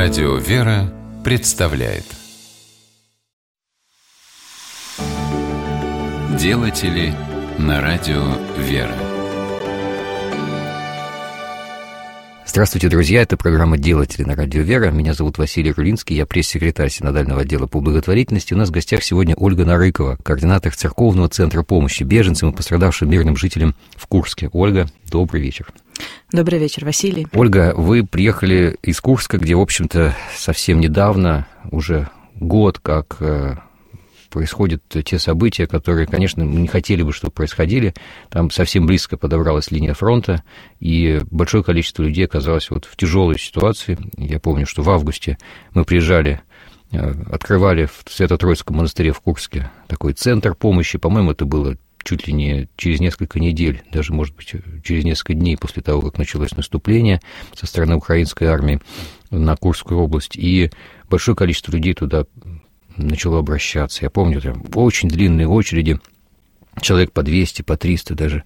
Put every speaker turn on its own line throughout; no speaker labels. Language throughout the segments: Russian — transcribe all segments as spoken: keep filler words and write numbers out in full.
Радио «Вера» представляет Делатели на радио «Вера».
Здравствуйте, друзья, это программа «Делатели» на радио «Вера». Меня зовут Василий Рулинский, я пресс-секретарь Синодального отдела по благотворительности. У нас в гостях сегодня Ольга Нарыкова, координатор Церковного центра помощи беженцам и пострадавшим мирным жителям в Курске. Ольга, добрый вечер.
Добрый вечер, Василий.
Ольга, вы приехали из Курска, где, в общем-то, совсем недавно, уже год, как происходят те события, которые, конечно, мы не хотели бы, чтобы происходили. Там совсем близко подобралась линия фронта, и большое количество людей оказалось вот в тяжелой ситуации. Я помню, что в августе мы приезжали, открывали в Свято-Троицком монастыре в Курске такой центр помощи. По-моему, это было чуть ли не через несколько недель, даже, может быть, через несколько дней после того, как началось наступление со стороны украинской армии на Курскую область. И большое количество людей туда начало обращаться. Я помню, там очень длинные очереди, человек по двести, по триста даже,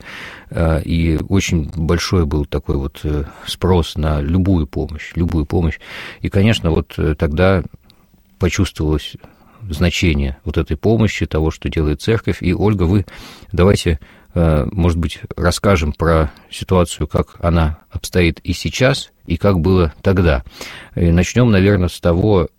и очень большой был такой вот спрос на любую помощь, любую помощь. И, конечно, вот тогда почувствовалось значение вот этой помощи, того, что делает церковь. И, Ольга, вы давайте, может быть, расскажем про ситуацию, как она обстоит и сейчас, и как было тогда. И начнем, наверное, с того,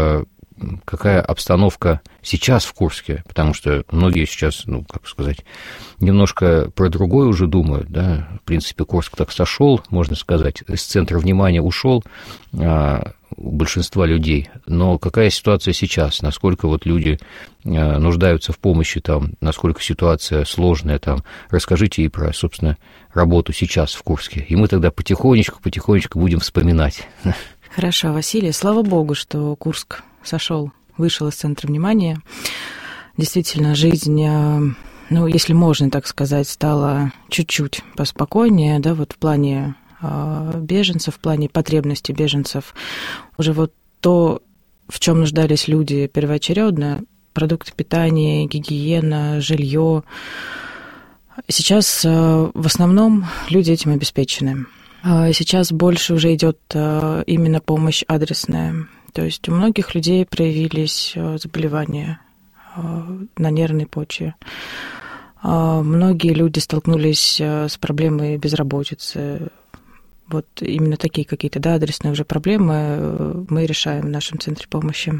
какая обстановка сейчас в Курске, потому что многие сейчас, ну, как сказать, немножко про другое уже думают, да, в принципе, Курск так сошел, можно сказать, из центра внимания ушел а, у большинства людей, но какая ситуация сейчас, насколько вот люди а, нуждаются в помощи там, насколько ситуация сложная там, расскажите и про, собственно, работу сейчас в Курске, и мы тогда потихонечку-потихонечку будем вспоминать.
Хорошо, Василий, слава Богу, что Курск сошел, вышел из центра внимания. Действительно, жизнь, ну, если можно так сказать, стала чуть-чуть поспокойнее, да, вот в плане беженцев, в плане потребностей беженцев. Уже вот то, в чем нуждались люди первоочередно, продукты питания, гигиена, жилье. Сейчас в основном люди этим обеспечены. Сейчас больше уже идет именно помощь адресная. То есть у многих людей проявились заболевания на нервной почве. Многие люди столкнулись с проблемой безработицы. Вот именно такие какие-то, да, адресные уже проблемы мы решаем в нашем центре помощи.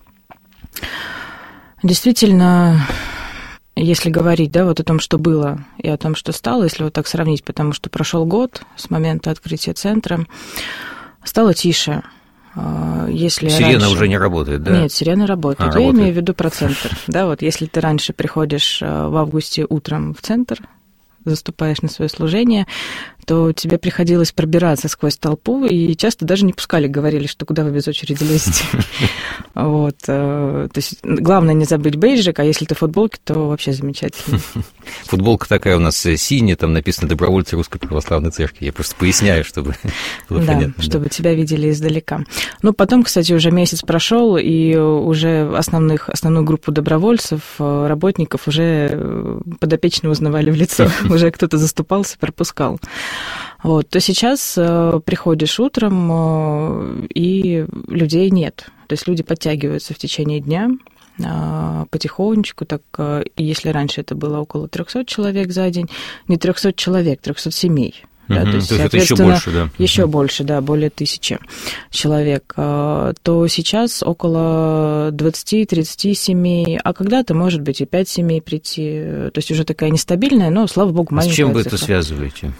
Действительно, если говорить, да, вот о том, что было, и о том, что стало, если вот так сравнить, потому что прошел год с момента открытия центра, стало тише. Если
сирена
раньше...
уже не работает, да?
Нет, сирена работает.
А,
Я
работает.
имею в виду про центр. Да, вот если ты раньше приходишь в августе утром в центр, заступаешь на свое служение, то тебе приходилось пробираться сквозь толпу, и часто даже не пускали, говорили, что куда вы без очереди лезете. Вот. То есть главное не забыть бейджик, а если ты в футболке, то вообще замечательно.
Футболка такая у нас синяя, там написано «Добровольцы Русской Православной Церкви». Я просто поясняю, чтобы было
да,
понятно.
Чтобы да. тебя видели издалека. Ну, потом, кстати, уже месяц прошел, и уже основных, основную группу добровольцев, работников уже подопечные узнавали в лицо. Уже кто-то заступался, пропускал. Вот, то сейчас э, приходишь утром, э, и людей нет. То есть люди подтягиваются в течение дня э, потихонечку. Так, э, и если раньше это было около трехсот человек за день, не трехсот человек, трехсот семей. Да,
угу,
то есть,
то есть это еще больше, да?
Еще
угу.
больше, да, более тысячи человек. То сейчас около двадцать-тридцать семей, а когда-то, может быть, и пять семей прийти. То есть уже такая нестабильная, но, слава богу, маленькая.
А с чем вы
цифра.
это связываете?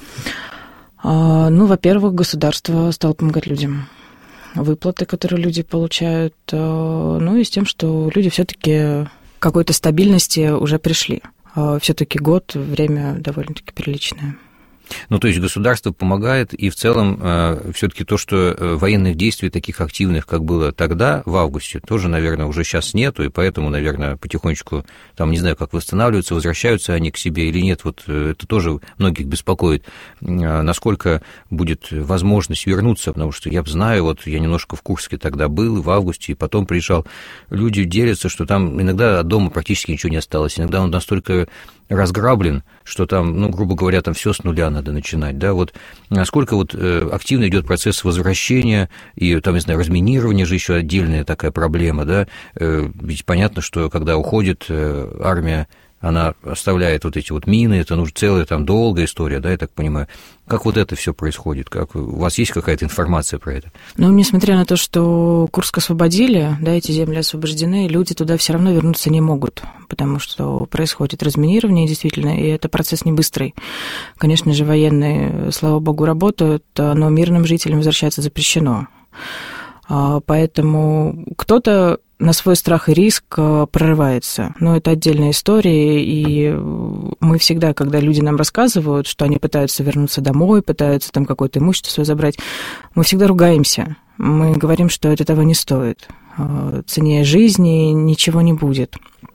Ну, во-первых, государство стало помогать людям. Выплаты, которые люди получают, ну и с тем, что люди все-таки к какой-то стабильности уже пришли. Все-таки год, время довольно-таки приличное.
Ну, то есть государство помогает, и в целом э, все-таки то, что военных действий таких активных, как было тогда, в августе, тоже, наверное, уже сейчас нету, и поэтому, наверное, потихонечку, там, не знаю, как восстанавливаются, возвращаются они к себе или нет, вот это тоже многих беспокоит, э, насколько будет возможность вернуться, потому что я знаю, вот я немножко в Курске тогда был, в августе, и потом приезжал, люди делятся, что там иногда от дома практически ничего не осталось, иногда он настолько разграблен, что там, ну, грубо говоря, там все с нуля надо начинать, да, вот насколько вот активно идет процесс возвращения и, там, не знаю, разминирование же еще отдельная такая проблема, да, ведь понятно, что когда уходит армия, она оставляет вот эти вот мины, это нужна целая там долгая история, да, я так понимаю. Как вот это все происходит? Как, у вас есть какая-то информация про это?
Ну, несмотря на то, что Курск освободили, да, эти земли освобождены, люди туда все равно вернуться не могут, потому что происходит разминирование, действительно, и это процесс не быстрый. Конечно же, военные, слава богу, работают, но мирным жителям возвращаться запрещено. Поэтому кто-то на свой страх и риск прорывается. Но это отдельная история, и мы всегда, когда люди нам рассказывают, что они пытаются вернуться домой, пытаются там какое-то имущество свое забрать, мы всегда ругаемся. Мы говорим, что это того не стоит. Цене жизни ничего не будет.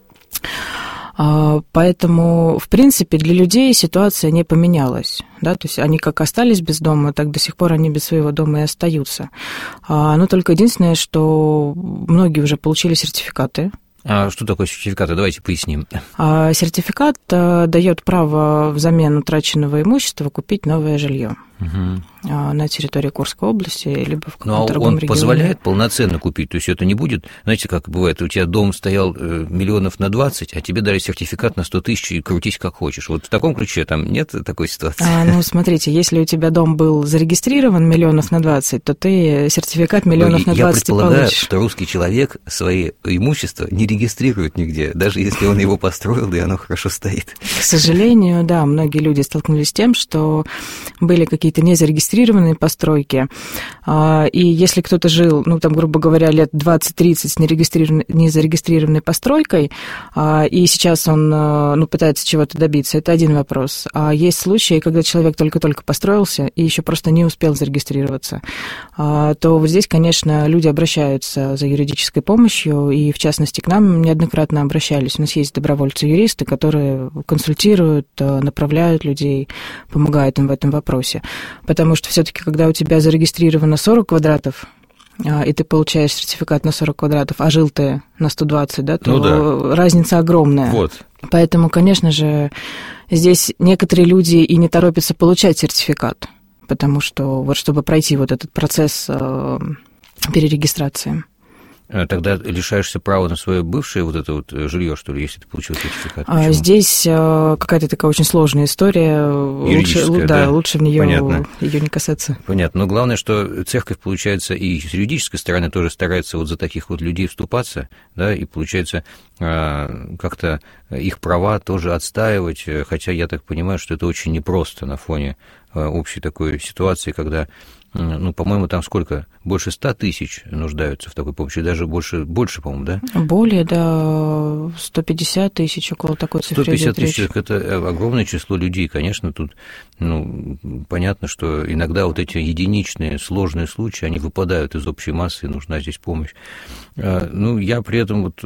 Поэтому, в принципе, для людей ситуация не поменялась. Да? То есть они как остались без дома, так до сих пор они без своего дома и остаются. Но только единственное, что многие уже получили сертификаты.
А что такое сертификаты? Давайте поясним.
Сертификат дает право взамен утраченного имущества купить новое жилье. Угу. На территории Курской области, либо в каком-то другом регионе.
Но он позволяет полноценно купить, то есть это не будет, знаете, как бывает, у тебя дом стоял миллионов на двадцать, а тебе дали сертификат на сто тысяч и крутись как хочешь. Вот в таком ключе там нет такой ситуации?
А, ну, смотрите, если у тебя дом был зарегистрирован миллионов на двадцать, то ты сертификат миллионов на двадцать и получишь.
Я предполагаю, что русский человек свои имущества не регистрирует нигде, даже если он его построил, и оно хорошо стоит.
К сожалению, да, многие люди столкнулись с тем, что были какие-то незарегистрированные постройки, и если кто-то жил, ну, там, грубо говоря, лет двадцать-тридцать с нерегистрированной, незарегистрированной постройкой, и сейчас он, ну, пытается чего-то добиться, это один вопрос. А есть случаи, когда человек только-только построился и еще просто не успел зарегистрироваться, то вот здесь, конечно, люди обращаются за юридической помощью, и, в частности, к нам неоднократно обращались. У нас есть добровольцы-юристы, которые консультируют, направляют людей, помогают им в этом вопросе. Потому что все-таки, когда у тебя зарегистрировано сорок квадратов, и ты получаешь сертификат на сорок квадратов, а жил ты на сто двадцать, да, то ну да. разница огромная.
Вот.
Поэтому, конечно же, здесь некоторые люди и не торопятся получать сертификат, потому что вот чтобы пройти вот этот процесс перерегистрации.
Тогда лишаешься права на свое бывшее вот это вот жилье, что ли, если ты получил сертификат?
Почему? Здесь какая-то такая очень сложная история. Лучше, да, да, лучше в нее ее не касаться.
Понятно. Но главное, что церковь, получается, и с юридической стороны тоже старается вот за таких вот людей вступаться, да, и, получается, как-то их права тоже отстаивать, хотя я так понимаю, что это очень непросто на фоне общей такой ситуации, когда, ну, по-моему, там сколько? Больше ста тысяч нуждаются в такой помощи, даже больше, больше, по-моему, да?
Более, да, сто пятьдесят тысяч, около такой цифры.
сто пятьдесят тысяч – это огромное число людей, конечно, тут, ну, понятно, что иногда вот эти единичные сложные случаи, они выпадают из общей массы, и нужна здесь помощь. Ну, я при этом вот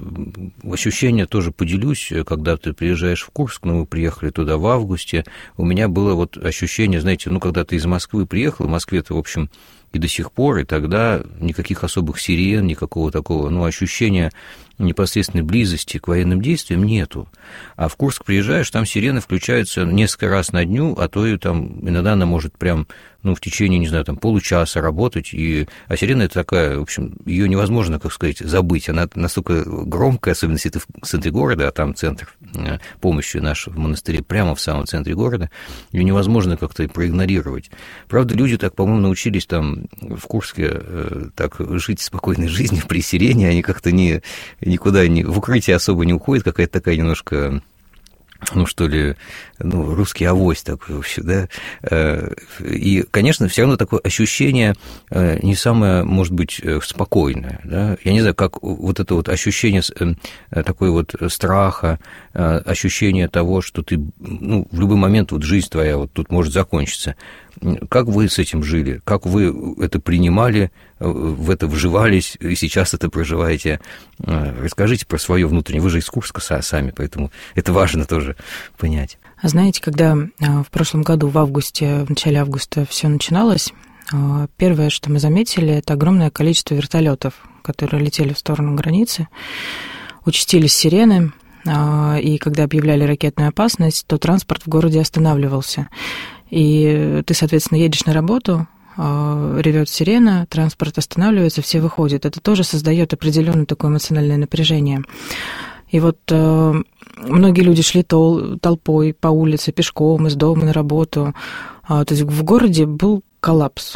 ощущения тоже поделюсь, когда ты приезжаешь в Курск, ну, мы приехали туда в августе, у меня было вот ощущение, знаете, ну, когда ты из Москвы приехал, в Москве-то, в общем, и до сих пор, и тогда никаких особых сирен, никакого такого, ну, ощущения непосредственной близости к военным действиям нету. А в Курск приезжаешь, там сирены включаются несколько раз на дню, а то и там иногда она может прям, ну, в течение, не знаю, там, получаса работать, и... а сирена это такая, в общем, ее невозможно, как сказать, забыть, она настолько громкая, особенно если ты в центре города, а там центр помощи наш в монастыре прямо в самом центре города, ее невозможно как-то проигнорировать. Правда, люди так, по-моему, научились там в Курске так жить спокойной жизнью при сирене, они как-то не... никуда не, в укрытие особо не уходит, какая-то такая немножко, ну, что ли, ну, русский авось такой вообще, да, и, конечно, все равно такое ощущение не самое, может быть, спокойное, да, я не знаю, как вот это вот ощущение такой вот страха, ощущение того, что ты, ну, в любой момент вот жизнь твоя вот тут может закончиться. Как вы с этим жили? Как вы это принимали, в это вживались и сейчас это проживаете? Расскажите про свое внутреннее. Вы же из Курска сами, поэтому это важно тоже понять.
Знаете, когда в прошлом году, в августе, в начале августа все начиналось, первое, что мы заметили, это огромное количество вертолетов, которые летели в сторону границы. Участились сирены. и когда объявляли ракетную опасность, то транспорт в городе останавливался. И ты, соответственно, едешь на работу, ревет сирена, транспорт останавливается, все выходят. Это тоже создает определенное такое эмоциональное напряжение. И вот многие люди шли тол- толпой по улице, пешком, из дома на работу. То есть в городе был коллапс.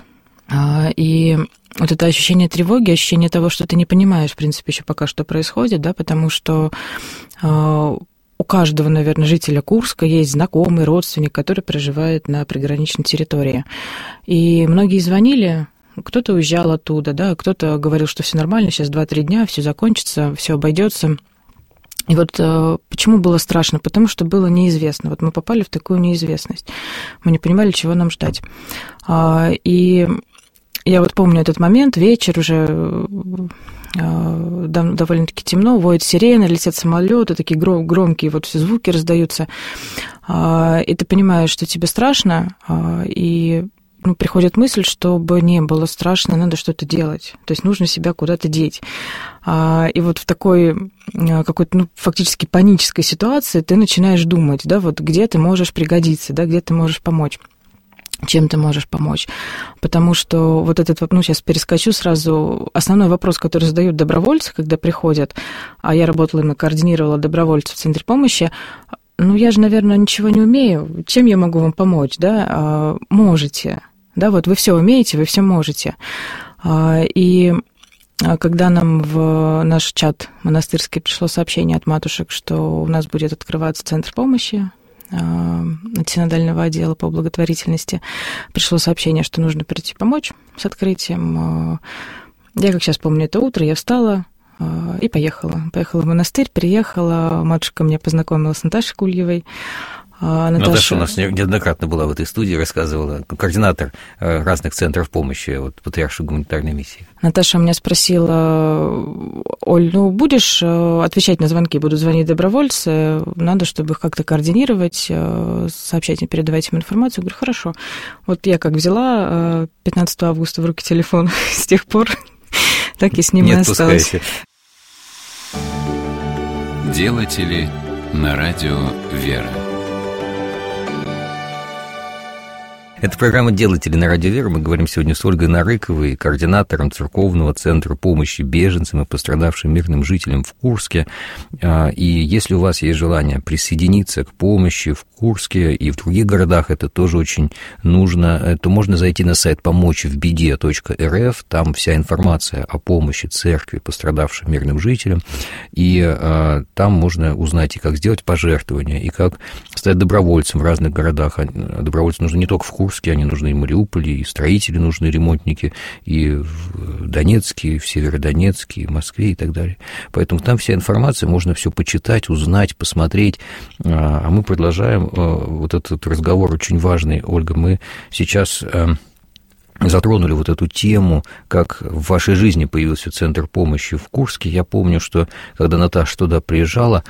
И вот это ощущение тревоги, ощущение того, что ты не понимаешь, в принципе, еще пока что происходит, да, потому что у каждого, наверное, жителя Курска есть знакомый, родственник, который проживает на приграничной территории. И многие звонили, кто-то уезжал оттуда, да, кто-то говорил, что все нормально, сейчас два-три дня, все закончится, все обойдется. И вот почему было страшно? Потому что было неизвестно. Вот мы попали в такую неизвестность. Мы не понимали, чего нам ждать. И я вот помню этот момент, вечер уже довольно-таки темно, воет сирена, летят самолеты, такие громкие вот все звуки раздаются. И ты понимаешь, что тебе страшно, и ну, приходит мысль, чтобы не было страшно, надо что-то делать. То есть нужно себя куда-то деть. И вот в такой какой-то, ну, фактически панической ситуации ты начинаешь думать, да, вот где ты можешь пригодиться, да, где ты можешь помочь. Чем ты можешь помочь? Потому что вот этот, ну, сейчас перескочу сразу, основной вопрос, который задают добровольцы, когда приходят, а я работала, именно координировала добровольцев в центре помощи, ну, я же, наверное, ничего не умею, чем я могу вам помочь, да? Можете, да, вот вы все умеете, вы все можете. И когда нам в наш чат монастырский пришло сообщение от матушек, что у нас будет открываться центр помощи, от синодального отдела по благотворительности, пришло сообщение, что нужно прийти помочь с открытием. Я, как сейчас помню, это утро, я встала и поехала. Поехала в монастырь, приехала, матушка меня познакомила с Наташей Кульевой. Наташа...
Наташа у нас неоднократно была в этой студии, рассказывала, координатор разных центров помощи, вот, патриаршей гуманитарной миссии.
Наташа меня спросила: Оль, ну будешь отвечать на звонки, будут звонить добровольцы, надо, чтобы их как-то координировать, сообщать мне, передавать им информацию. Я говорю, хорошо. Вот я как взяла пятнадцатого августа в руки телефон, с тех пор так и с ним и осталась.
Делатели на радио «Вера».
Это программа «Делатели» на радио «Вера». Мы говорим сегодня с Ольгой Нарыковой, координатором Церковного центра помощи беженцам и пострадавшим мирным жителям в Курске. И если у вас есть желание присоединиться к помощи в Курске и в других городах, это тоже очень нужно, то можно зайти на сайт помочь в беде точка эр эф. Там вся информация о помощи церкви пострадавшим мирным жителям. И там можно узнать, и как сделать пожертвования, и как стать добровольцем в разных городах. Добровольцам нужно не только в Курске, они нужны и в Мариуполе, и строители нужны, и ремонтники, и в Донецке, и в Северодонецке, и в Москве, и так далее. Поэтому там вся информация, можно все почитать, узнать, посмотреть. А мы продолжаем вот этот разговор очень важный. Ольга, мы сейчас затронули вот эту тему, как в вашей жизни появился центр помощи в Курске. Я помню, что когда Наташа туда приезжала,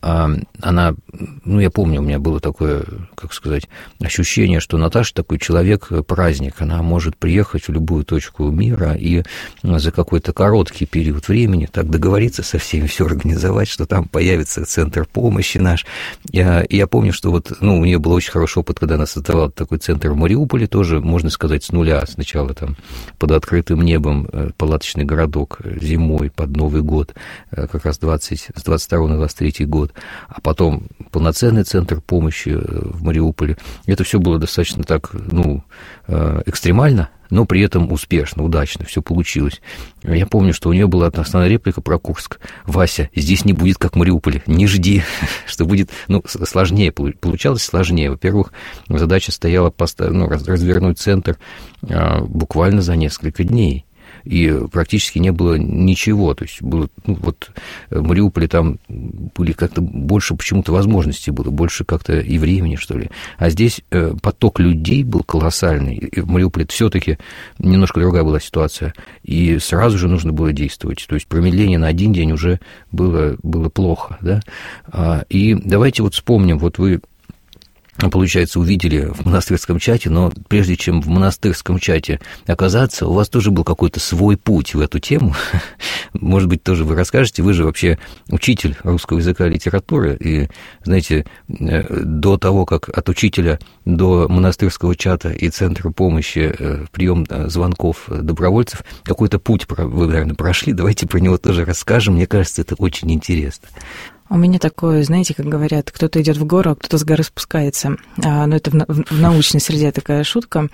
она, ну, я помню, у меня было такое, как сказать, ощущение, что Наташа такой человек-праздник. Она может приехать в любую точку мира и за какой-то короткий период времени так договориться со всеми, все организовать, что там появится центр помощи наш. Я, я помню, что вот, ну, у нее был очень хороший опыт, когда она создавала такой центр в Мариуполе, тоже, можно сказать, с нуля, с Сначала там под открытым небом палаточный городок зимой под Новый год, как раз двадцать, с двадцать второго на двадцать третий год, а потом полноценный центр помощи в Мариуполе. Это все было достаточно так, ну, экстремально, но при этом успешно, удачно, все получилось. Я помню, что у нее была основная реплика про Курск. Вася, здесь не будет как в Мариуполе, не жди, что будет, ну, сложнее, получалось сложнее. Во-первых, задача стояла поставить, ну, развернуть центр буквально за несколько дней. И практически не было ничего, то есть было, ну, вот в Мариуполе там были как-то больше почему-то возможностей было, больше как-то и времени, что ли, а здесь поток людей был колоссальный, и в Мариуполе все-таки немножко другая была ситуация, и сразу же нужно было действовать, то есть промедление на один день уже было, было плохо, да, и давайте вот вспомним, вот вы получается, увидели в монастырском чате, но прежде чем в монастырском чате оказаться, у вас тоже был какой-то свой путь в эту тему. Может быть, тоже вы расскажете, вы же вообще учитель русского языка и литературы, и, знаете, до того, как от учителя до монастырского чата и центра помощи, прием звонков добровольцев, какой-то путь вы, наверное, прошли, давайте про него тоже расскажем, мне кажется, это очень интересно.
У меня такое, знаете, как говорят, кто-то идет в гору, а кто-то с горы спускается. Но это в научной среде такая шутка.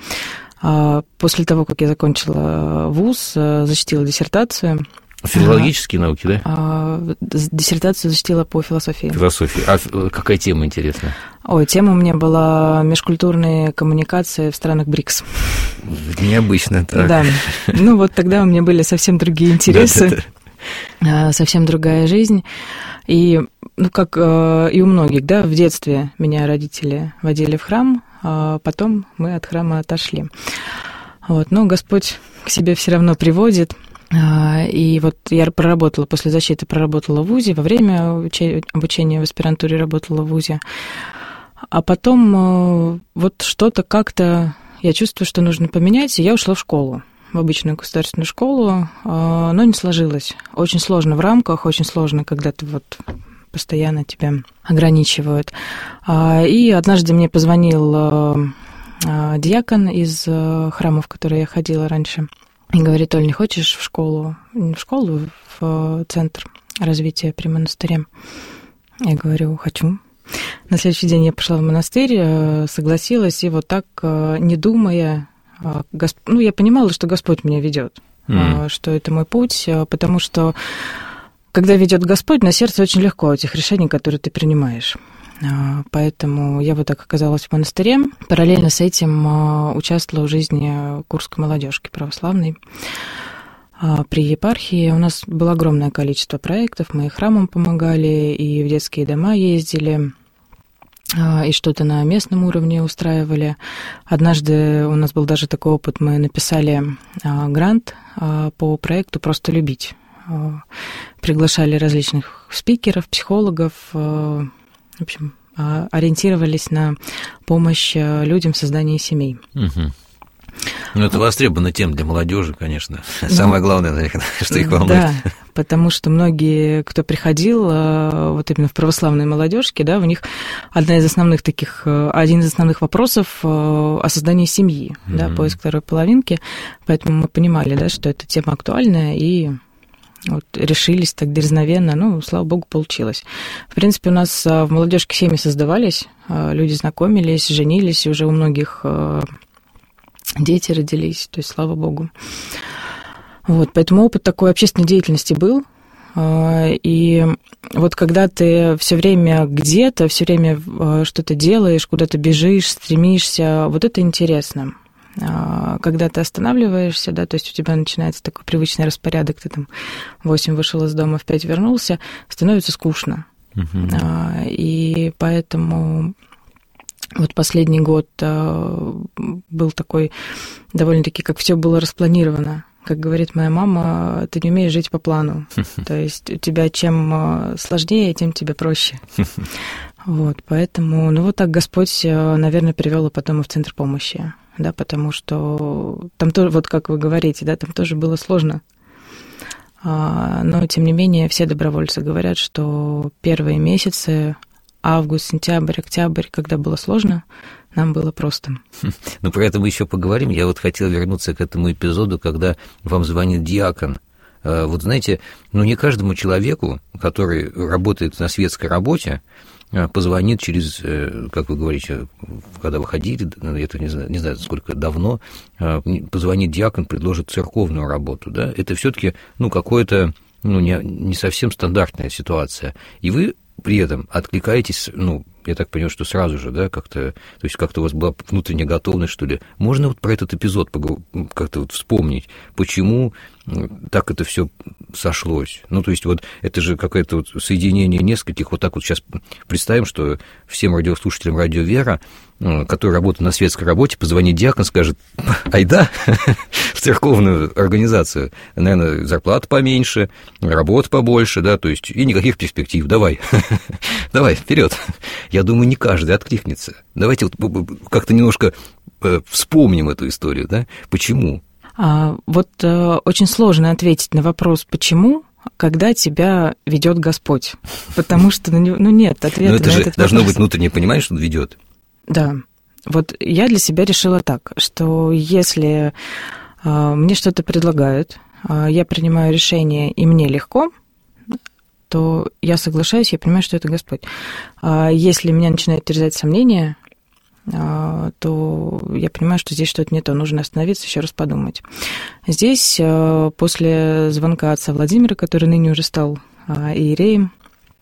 После того, как я закончила вуз, защитила диссертацию.
Филологические а, науки, да?
Диссертацию защитила по философии.
Философии. А какая тема интересна?
Ой, тема у меня была межкультурные коммуникации в странах БРИКС.
Необычно, так.
Да. Ну вот тогда у меня были совсем другие интересы. Совсем другая жизнь. И, ну, как и у многих, да, в детстве меня родители водили в храм, а потом мы от храма отошли. Вот, но Господь к себе все равно приводит. И вот я проработала, после защиты проработала в ВУЗе, во время обучения в аспирантуре работала в ВУЗе. А потом вот что-то как-то я чувствую, что нужно поменять, и я ушла в школу. В обычную государственную школу, но не сложилось. Очень сложно в рамках, очень сложно, когда ты вот постоянно тебя ограничивают. И однажды мне позвонил диакон из храма, в который я ходила раньше, и говорит: Оль, не хочешь в школу? Не в школу, в центр развития при монастыре. Я говорю: хочу. На следующий день я пошла в монастырь, согласилась, и вот так, не думая, Госп... ну, я понимала, что Господь меня ведет, mm. что это мой путь, потому что, когда ведет Господь, на сердце очень легко этих решений, которые ты принимаешь. Поэтому я вот так оказалась в монастыре. Параллельно с этим участвовала в жизни Курской молодежки православной при епархии. У нас было огромное количество проектов, мы и храмам помогали, и в детские дома ездили, и что-то на местном уровне устраивали. Однажды у нас был даже такой опыт, мы написали грант по проекту «Просто любить». Приглашали различных спикеров, психологов, в общем, ориентировались на помощь людям в создании семей.
Угу. Ну, это востребованная тема для молодежи, конечно. Самое ну, главное, наверное, что их волнует.
Да, потому что многие, кто приходил вот именно в православные молодежки, да, у них одна из основных таких, один из основных вопросов о создании семьи, mm-hmm. да, поиск второй половинки. Поэтому мы понимали, да, что эта тема актуальная, и вот решились так дерзновенно, ну, слава богу, получилось. В принципе, у нас в молодежке семьи создавались, люди знакомились, женились, и уже у многих дети родились, то есть слава богу. Вот, поэтому опыт такой общественной деятельности был. И вот когда ты все время где-то, все время что-то делаешь, куда-то бежишь, стремишься, вот это интересно. Когда ты останавливаешься, да, то есть у тебя начинается такой привычный распорядок, ты там в восемь вышел из дома, в пять вернулся, становится скучно. Uh-huh. И поэтому вот последний год был такой довольно-таки, как все было распланировано. Как говорит моя мама, ты не умеешь жить по плану. То есть у тебя чем сложнее, тем тебе проще. Вот, поэтому, ну вот так Господь, наверное, привел и потом и в центр помощи, да, потому что там тоже, вот как вы говорите, да, там тоже было сложно. Но, тем не менее, все добровольцы говорят, что первые месяцы, август, сентябрь, октябрь, когда было сложно, нам было просто.
Ну, про это мы еще поговорим. Я вот хотел вернуться к этому эпизоду, когда вам звонит диакон. Вот знаете, ну, не каждому человеку, который работает на светской работе, позвонит через, как вы говорите, когда вы ходили, это не знаю, не знаю, сколько давно, позвонит диакон, предложит церковную работу, да, это все-таки, ну, какое-то, ну, не, не совсем стандартная ситуация, и вы при этом откликаетесь, ну, я так понимаю, что сразу же, да, как-то, то есть как-то у вас была внутренняя готовность, что ли. Можно вот про этот эпизод как-то вот вспомнить, почему так это все сошлось? Ну, то есть вот это же какое-то вот соединение нескольких, вот так вот сейчас представим, что всем радиослушателям «Радио Вера», которые работают на светской работе, позвонит диакон, скажет: айда, в церковную организацию. Наверное, зарплата поменьше, работа побольше, да, то есть и никаких перспектив. Давай, давай, вперед. Я думаю, не каждый откликнется. Давайте вот как-то немножко вспомним эту историю, да, почему?
А, вот а, очень сложно ответить на вопрос «почему?», когда тебя ведет Господь, потому что, ну, нет ответа на этот вопрос. Но это же
должно быть внутреннее понимание, что Он ведет.
Да, вот я для себя решила так, что если а, мне что-то предлагают, а, я принимаю решение, и мне легко, то я соглашаюсь, я понимаю, что это Господь. А если меня начинают терзать сомнения, то я понимаю, что здесь что-то не то, нужно остановиться, еще раз подумать. Здесь после звонка отца Владимира, который ныне уже стал иереем,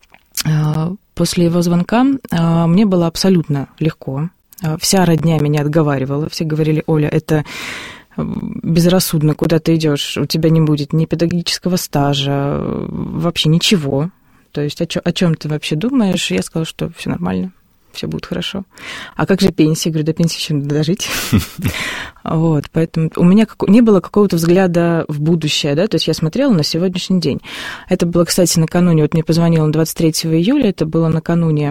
после его звонка мне было абсолютно легко. Вся родня меня отговаривала, все говорили: Оля, это безрассудно, куда ты идешь, у тебя не будет ни педагогического стажа, вообще ничего. То есть о чем ты вообще думаешь? Я сказала, что все нормально. Все будет хорошо. А как же пенсия? Я говорю, до пенсии еще надо дожить. Вот, поэтому у меня не было какого-то взгляда в будущее, да, то есть я смотрела на сегодняшний день. Это было, кстати, накануне, вот мне позвонила двадцать третьего июля, это было накануне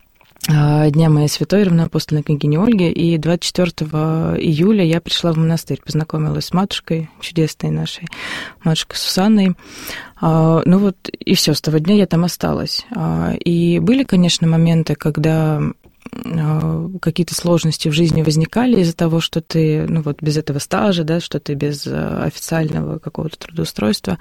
Дня моей святой равноапостольной княгини Ольги, и двадцать четвёртого июля я пришла в монастырь, познакомилась с матушкой, чудесной нашей, матушкой Сусанной. Ну вот, и все, с того дня я там осталась. И были, конечно, моменты, когда какие-то сложности в жизни возникали из-за того, что ты, ну вот, без этого стажа, да, что ты без официального какого-то трудоустройства.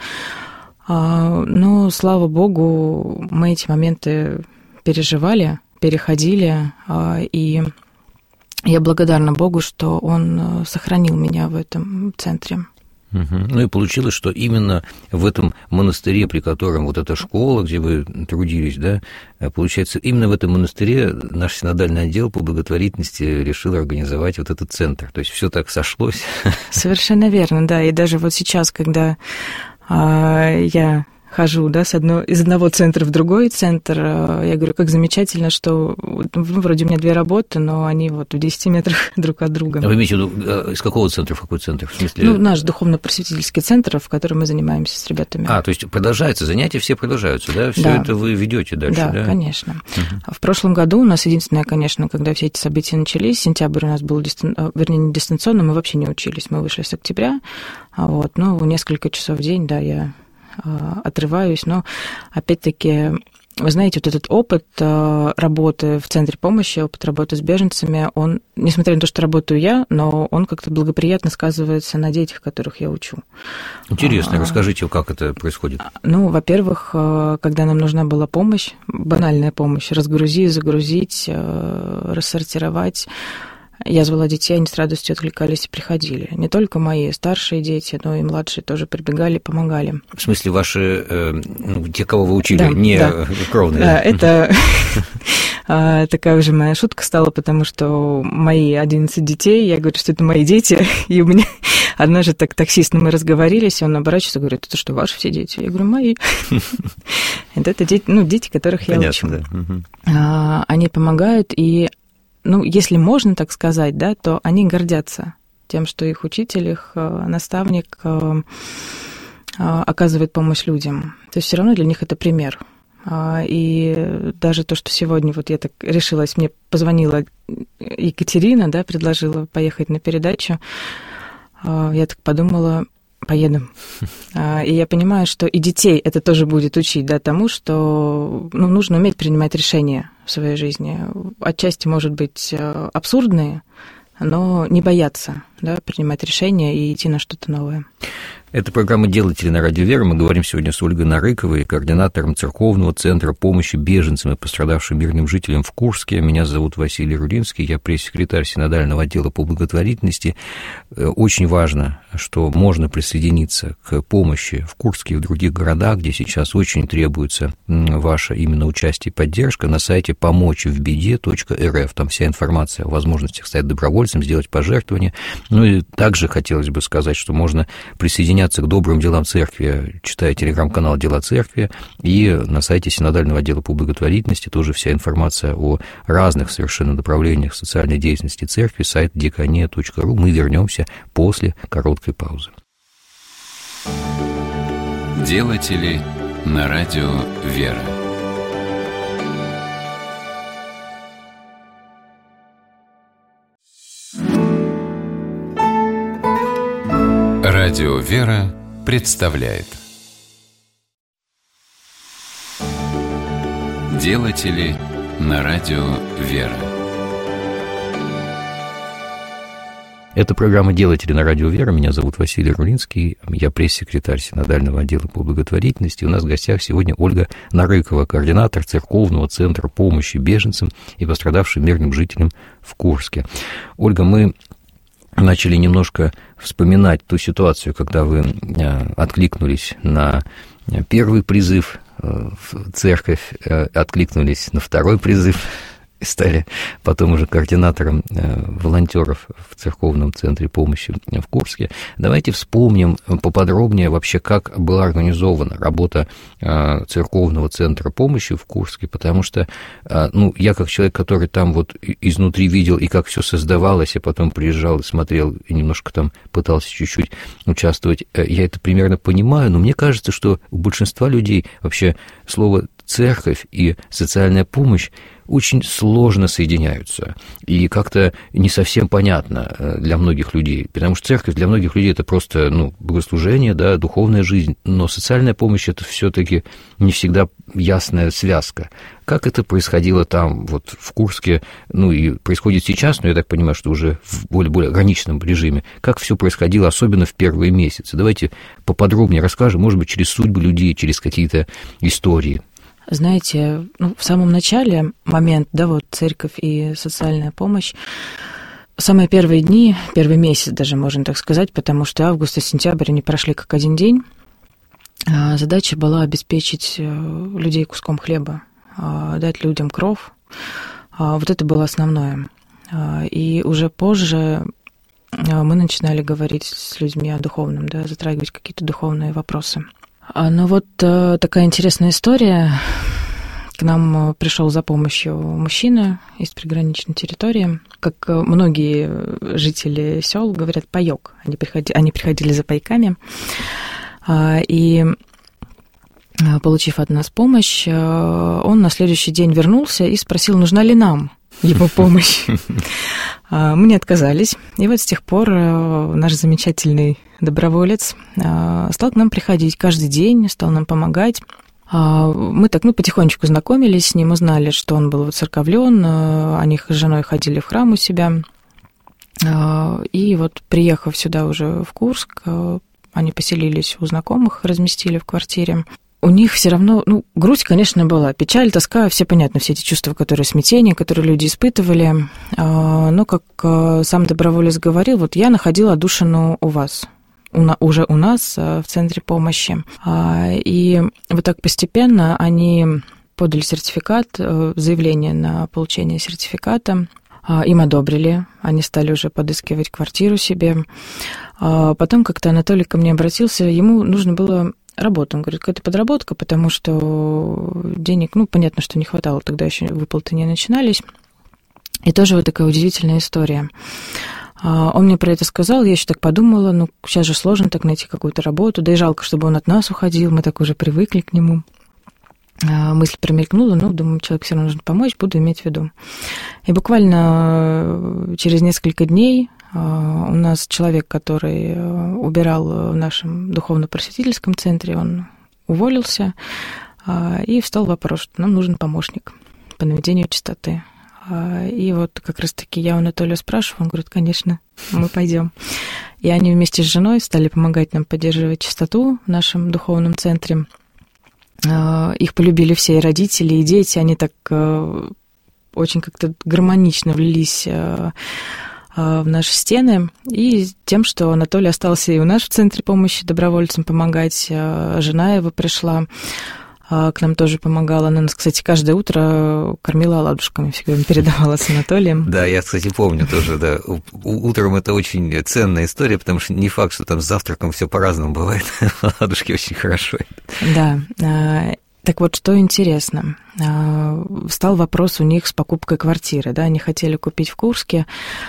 Но, слава Богу, мы эти моменты переживали, переходили, и я благодарна Богу, что Он сохранил меня в этом центре.
Угу. Ну и получилось, что именно в этом монастыре, при котором вот эта школа, где вы трудились, да, получается, именно в этом монастыре наш синодальный отдел по благотворительности решил организовать вот этот центр. То есть все так сошлось. Совершенно верно, да. И даже вот сейчас, когда а, я хожу, да, с одно, из одного центра в другой центр. Я говорю, как замечательно, что ну, вроде у меня две работы, но они вот в десяти метрах друг от друга. А вы имеете в виду, из какого центра в какой центр? В смысле...
Ну, наш духовно-просветительский центр, в котором мы занимаемся с ребятами.
А, то есть продолжается, занятия все продолжаются, да? Все да. Это вы ведете дальше, да?
Да, конечно. Угу. В прошлом году у нас единственное, конечно, когда все эти события начались, сентябрь у нас был, дистан... вернее, не дистанционно, мы вообще не учились, мы вышли с октября, вот, ну, несколько часов в день, да, я отрываюсь, но, опять-таки, вы знаете, вот этот опыт работы в центре помощи, опыт работы с беженцами, он, несмотря на то, что работаю я, но он как-то благоприятно сказывается на детях, которых я учу.
Интересно, а, расскажите, как это происходит?
Ну, во-первых, когда нам нужна была помощь, банальная помощь, разгрузить, загрузить, рассортировать, я звала детей, они с радостью откликались и приходили. Не только мои старшие дети, но и младшие тоже прибегали, помогали.
В смысле, ваши, э, те, кого вы учили,
да,
не
да.
кровные?
Да, это такая уже моя шутка стала, потому что мои одиннадцать детей, я говорю, что это мои дети, и у меня однажды так таксист, мы разговорились, он оборачивается и говорит, это что, ваши все дети? Я говорю, мои. Это дети, ну, дети, которых я учу. Они помогают, и ну, если можно так сказать, да, то они гордятся тем, что их учитель, их наставник оказывает помощь людям. То есть все равно для них это пример. И даже то, что сегодня вот я так решилась, мне позвонила Екатерина, да, предложила поехать на передачу, я так подумала, поеду. И я понимаю, что и детей это тоже будет учить, да, тому, что ну, нужно уметь принимать решения в своей жизни. Отчасти, может быть, абсурдные, но не бояться, да, принимать решения и идти на что-то новое.
Это программа «Делатели» на Радио Вера. Мы говорим сегодня с Ольгой Нарыковой, координатором Церковного центра помощи беженцам и пострадавшим мирным жителям в Курске. Меня зовут Василий Рулинский, я пресс-секретарь синодального отдела по благотворительности. Очень важно, что можно присоединиться к помощи в Курске и в других городах, где сейчас очень требуется ваше именно участие и поддержка. На сайте помочь в беде точка эр эф. Там вся информация о возможностях стать добровольцем, сделать пожертвования. Ну и также хотелось бы сказать, что можно присоединиться присоединяться к добрым делам церкви, читая телеграм-канал «Дела церкви», и на сайте Синодального отдела по благотворительности тоже вся информация о разных совершенно направлениях социальной деятельности церкви, сайт дикония точка ру. Мы вернемся после короткой паузы.
Делатели на радио «Вера». Радио «Вера» представляет Делатели на радио «Вера».
Это программа «Делатели на радио «Вера». Меня зовут Василий Рулинский. Я пресс-секретарь Синодального отдела по благотворительности. У нас в гостях сегодня Ольга Нарыкова, координатор Церковного центра помощи беженцам и пострадавшим мирным жителям в Курске. Ольга, мы начали немножко вспоминать ту ситуацию, когда вы откликнулись на первый призыв в церковь, откликнулись на второй призыв, стали потом уже координатором волонтеров в Церковном центре помощи в Курске. Давайте вспомним поподробнее вообще, как была организована работа Церковного центра помощи в Курске, потому что, ну, я как человек, который там вот изнутри видел, и как все создавалось, и потом приезжал и смотрел, и немножко там пытался чуть-чуть участвовать, я это примерно понимаю, но мне кажется, что у большинства людей вообще слово «церковь» и «социальная помощь» очень сложно соединяются, и как-то не совсем понятно для многих людей, потому что церковь для многих людей это просто, ну, богослужение, да, духовная жизнь, но социальная помощь это все-таки не всегда ясная связка. Как это происходило там, вот в Курске, ну и происходит сейчас, но я так понимаю, что уже в более-более ограниченном режиме, как все происходило, особенно в первые месяцы? Давайте поподробнее расскажем, может быть, через судьбы людей, через какие-то истории.
Знаете, ну, в самом начале, момент, да, вот церковь и социальная помощь, самые первые дни, первый месяц даже, можно так сказать, потому что август и сентябрь, они прошли как один день. Задача была обеспечить людей куском хлеба, дать людям кров. Вот это было основное. И уже позже мы начинали говорить с людьми о духовном, да, затрагивать какие-то духовные вопросы. Но вот э, такая интересная история. К нам пришел за помощью мужчина из приграничной территории. Как многие жители сел говорят, паёк. Они приходили, они приходили за пайками. И, получив от нас помощь, он на следующий день вернулся и спросил, нужна ли нам его помощь. Мы не отказались. И вот с тех пор наш замечательный доброволец стал к нам приходить каждый день, стал нам помогать. Мы так, ну, потихонечку знакомились с ним, узнали, что он был воцерковлен, они с женой ходили в храм у себя. И вот, приехав сюда уже в Курск, они поселились у знакомых, разместили в квартире. У них все равно, ну, грусть, конечно, была, печаль, тоска, все понятно, все эти чувства, которые смятение, которые люди испытывали. Но, как сам доброволец говорил, вот я находила отдушину у вас, уже у нас в центре помощи. И вот так постепенно они подали сертификат, заявление на получение сертификата. Им одобрили, они стали уже подыскивать квартиру себе. Потом как-то Анатолий ко мне обратился, ему нужно было работу. Он говорит, какая-то подработка, потому что денег, ну, понятно, что не хватало, тогда еще выплаты не начинались. И тоже вот такая удивительная история. Он мне про это сказал, я еще так подумала, ну, сейчас же сложно так найти какую-то работу, да и жалко, чтобы он от нас уходил, мы так уже привыкли к нему. Мысль промелькнула, ну, думаю, человеку все равно нужно помочь, буду иметь в виду. И буквально через несколько дней у нас человек, который убирал в нашем духовно-просветительском центре, он уволился, и встал вопрос, что нам нужен помощник по наведению чистоты. И вот как раз-таки я у Анатолия спрашиваю, он говорит, конечно, мы пойдем. И они вместе с женой стали помогать нам поддерживать чистоту в нашем духовном центре. Их полюбили все, и родители, и дети, они так очень как-то гармонично влились в наши стены, и тем, что Анатолий остался и у нас в центре помощи добровольцам помогать, жена его пришла, к нам тоже помогала. Она нас, кстати, каждое утро кормила оладушками, всегда передавала с Анатолием.
Да, я, кстати, помню тоже, да. Утром это очень ценная история, потому что не факт, что там с завтраком все по-разному бывает. Оладушки очень хорошо.
Да. Так вот, что интересно. Встал вопрос у них с покупкой квартиры. Да? Они хотели купить в Курске,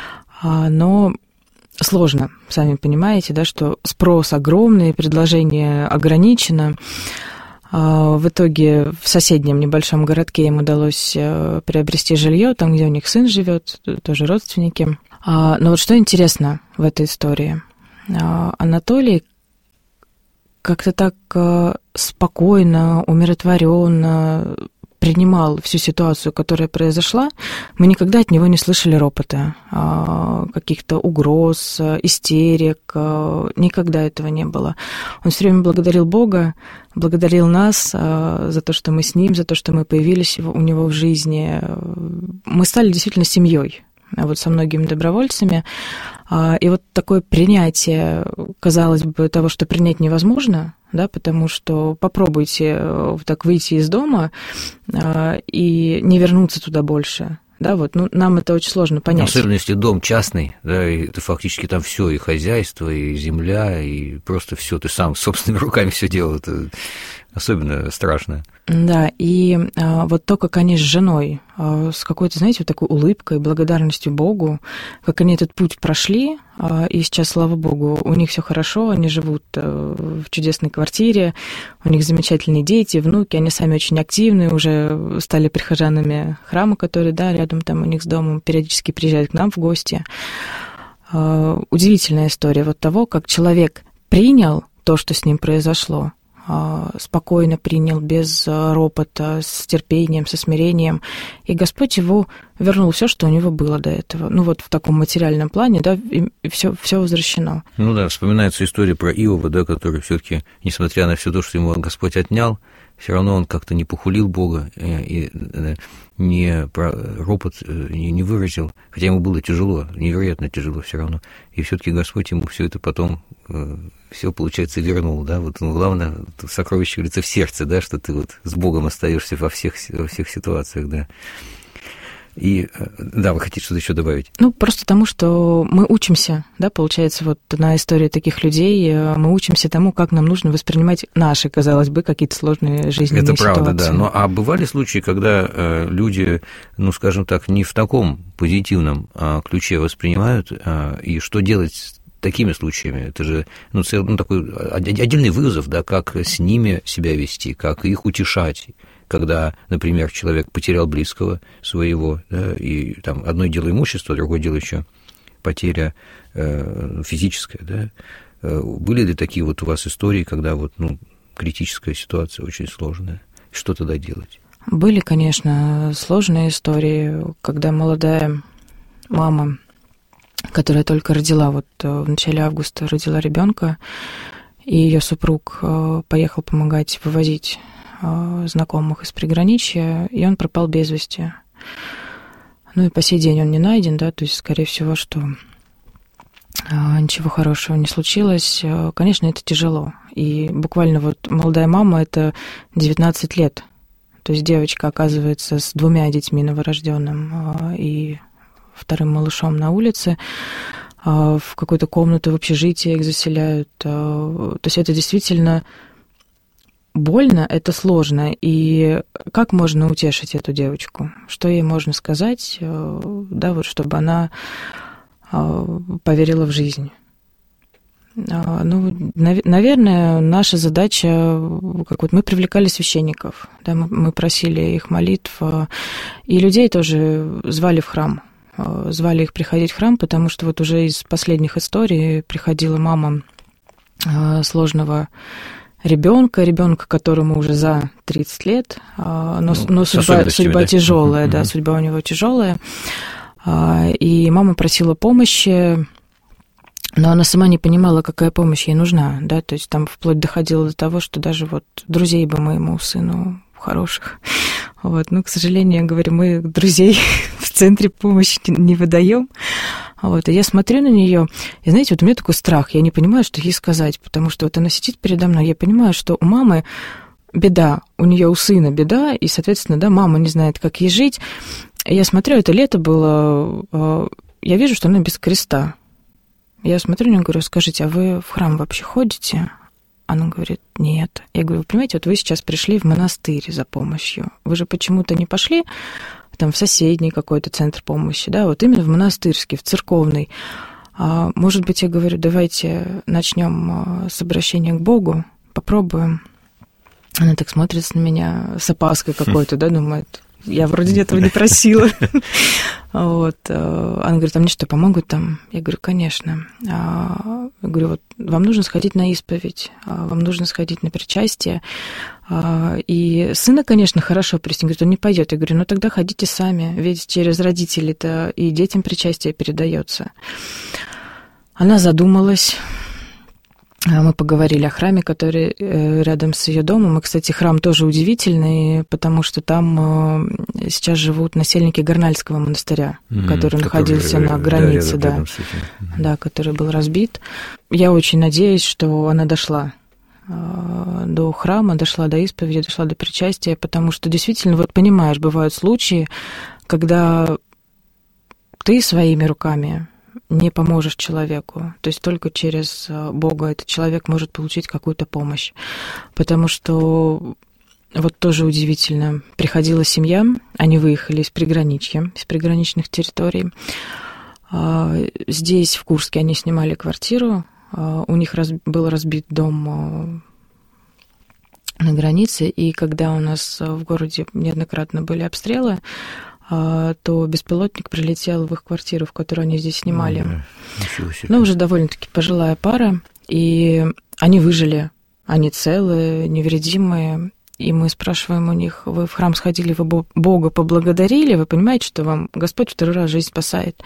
но сложно, сами понимаете, да, что спрос огромный, предложение ограничено. В итоге в соседнем небольшом городке им удалось приобрести жилье, там, где у них сын живет, тоже родственники. Но вот что интересно в этой истории. Анатолий как-то так спокойно, умиротворенно принимал всю ситуацию, которая произошла. Мы никогда от него не слышали ропота, каких-то угроз, истерик. Никогда этого не было. Он все время благодарил Бога, благодарил нас за то, что мы с ним, за то, что мы появились у него в жизни. Мы стали действительно семьей, вот со многими добровольцами. И вот такое принятие, казалось бы, того, что принять невозможно, да, потому что попробуйте так выйти из дома и не вернуться туда больше. Да, вот, ну, нам это очень сложно понять.
Особенно если дом частный, да, и ты фактически там все, и хозяйство, и земля, и просто все, ты сам собственными руками все делал, это особенно страшно.
Да, и а, вот то, как они с женой, а, с какой-то, знаете, вот такой улыбкой, благодарностью Богу, как они этот путь прошли, а, и сейчас, слава Богу, у них все хорошо, они живут а, в чудесной квартире, у них замечательные дети, внуки, они сами очень активны, уже стали прихожанами храма, который, да, рядом там у них с домом, периодически приезжают к нам в гости. А, удивительная история вот того, как человек принял то, что с ним произошло, спокойно принял, без ропота, с терпением, со смирением. И Господь его вернул все, что у него было до этого. Ну вот в таком материальном плане, да, и все, все возвращено.
Ну да, вспоминается история про Иова, да, который все-таки, несмотря на все то, что ему Господь отнял, все равно он как-то не похулил Бога и не про ропот не выразил, хотя ему было тяжело, невероятно тяжело все равно. И все-таки Господь ему все это потом все, получается, вернул, да, вот, ну, главное, сокровище, говорится, в сердце, да, что ты вот с Богом остаешься во всех, во всех ситуациях, да. И, да, вы хотите что-то еще добавить?
Ну, просто тому, что мы учимся, да, получается, вот на истории таких людей мы учимся тому, как нам нужно воспринимать наши, казалось бы, какие-то сложные жизненные ситуации.
Это правда, да. Ну, а бывали случаи, когда люди, ну, скажем так, не в таком позитивном ключе воспринимают, и что делать с такими случаями? Это же, ну, цел, ну, такой отдельный вызов, да, как с ними себя вести, как их утешать, когда, например, человек потерял близкого своего, да, и там одно дело имущество, другое дело еще потеря э, физическая, да. Были ли такие вот у вас истории, когда вот, ну, критическая ситуация очень сложная? Что тогда делать?
Были, конечно, сложные истории, когда молодая мама, которая только родила, вот в начале августа родила ребенка, и ее супруг поехал помогать вывозить знакомых из приграничья, и он пропал без вести. Ну и по сей день он не найден, да, то есть, скорее всего, что ничего хорошего не случилось. Конечно, это тяжело. И буквально вот молодая мама — это девятнадцать лет. То есть девочка оказывается с двумя детьми новорожденным и вторым малышом на улице, в какую-то комнату в общежитии их заселяют. То есть это действительно больно, это сложно. И как можно утешить эту девочку? Что ей можно сказать, да, вот, чтобы она поверила в жизнь? Ну, наверное, наша задача, как вот мы привлекали священников, да, мы, мы просили их молитв, и людей тоже звали в храм, звали их приходить в храм, потому что вот уже из последних историй приходила мама сложного ребенка, ребенка, которому уже за тридцать лет, но, ну, но судьба, судьба да? тяжелая, mm-hmm. да, судьба у него тяжелая, и мама просила помощи. Но она сама не понимала, какая помощь ей нужна, да, то есть там вплоть доходило до того, что даже вот друзей бы моему сыну хороших, вот, ну, к сожалению, я говорю, мы друзей в центре помощи не выдаем, вот, и я смотрю на нее, и, знаете, вот у меня такой страх, я не понимаю, что ей сказать, потому что вот она сидит передо мной, я понимаю, что у мамы беда, у нее у сына беда, и, соответственно, да, мама не знает, как ей жить. Я смотрю, это лето было, я вижу, что она без креста. Я смотрю на нее, говорю, скажите, а вы в храм вообще ходите? Она говорит, нет. Я говорю, вы понимаете, вот вы сейчас пришли в монастырь за помощью. Вы же почему-то не пошли там в соседний какой-то центр помощи, да, вот именно в монастырский, в церковный. А, может быть, я говорю, давайте начнем с обращения к Богу, попробуем. Она так смотрит на меня с опаской какой-то, да, думает, я вроде этого не просила. Вот. Она говорит, а мне что, помогут там? Я говорю, конечно. Я говорю, вот вам нужно сходить на исповедь, вам нужно сходить на причастие. И сына, конечно, хорошо привести. Говорит, он не пойдет. Я говорю, ну тогда ходите сами, ведь через родителей-то и детям причастие передается. Она задумалась. Мы поговорили о храме, который рядом с ее домом. И, кстати, храм тоже удивительный, потому что там сейчас живут насельники Горнальского монастыря, mm-hmm. который, который находился на границе, да, рядом, да, да, который был разбит. Я очень надеюсь, что она дошла до храма, дошла до исповеди, дошла до причастия, потому что действительно, вот понимаешь, бывают случаи, когда ты своими руками не поможешь человеку. То есть только через Бога этот человек может получить какую-то помощь. Потому что вот тоже удивительно. Приходила семья, они выехали из приграничья, из приграничных территорий. Здесь, в Курске, они снимали квартиру. У них был разбит дом на границе. И когда у нас в городе неоднократно были обстрелы, то беспилотник прилетел в их квартиру, в которую они здесь снимали. Ну, ну, уже довольно-таки пожилая пара, и они выжили, они целые, невредимые. И мы спрашиваем у них, вы в храм сходили, вы Бога поблагодарили, вы понимаете, что вам Господь второй раз жизнь спасает?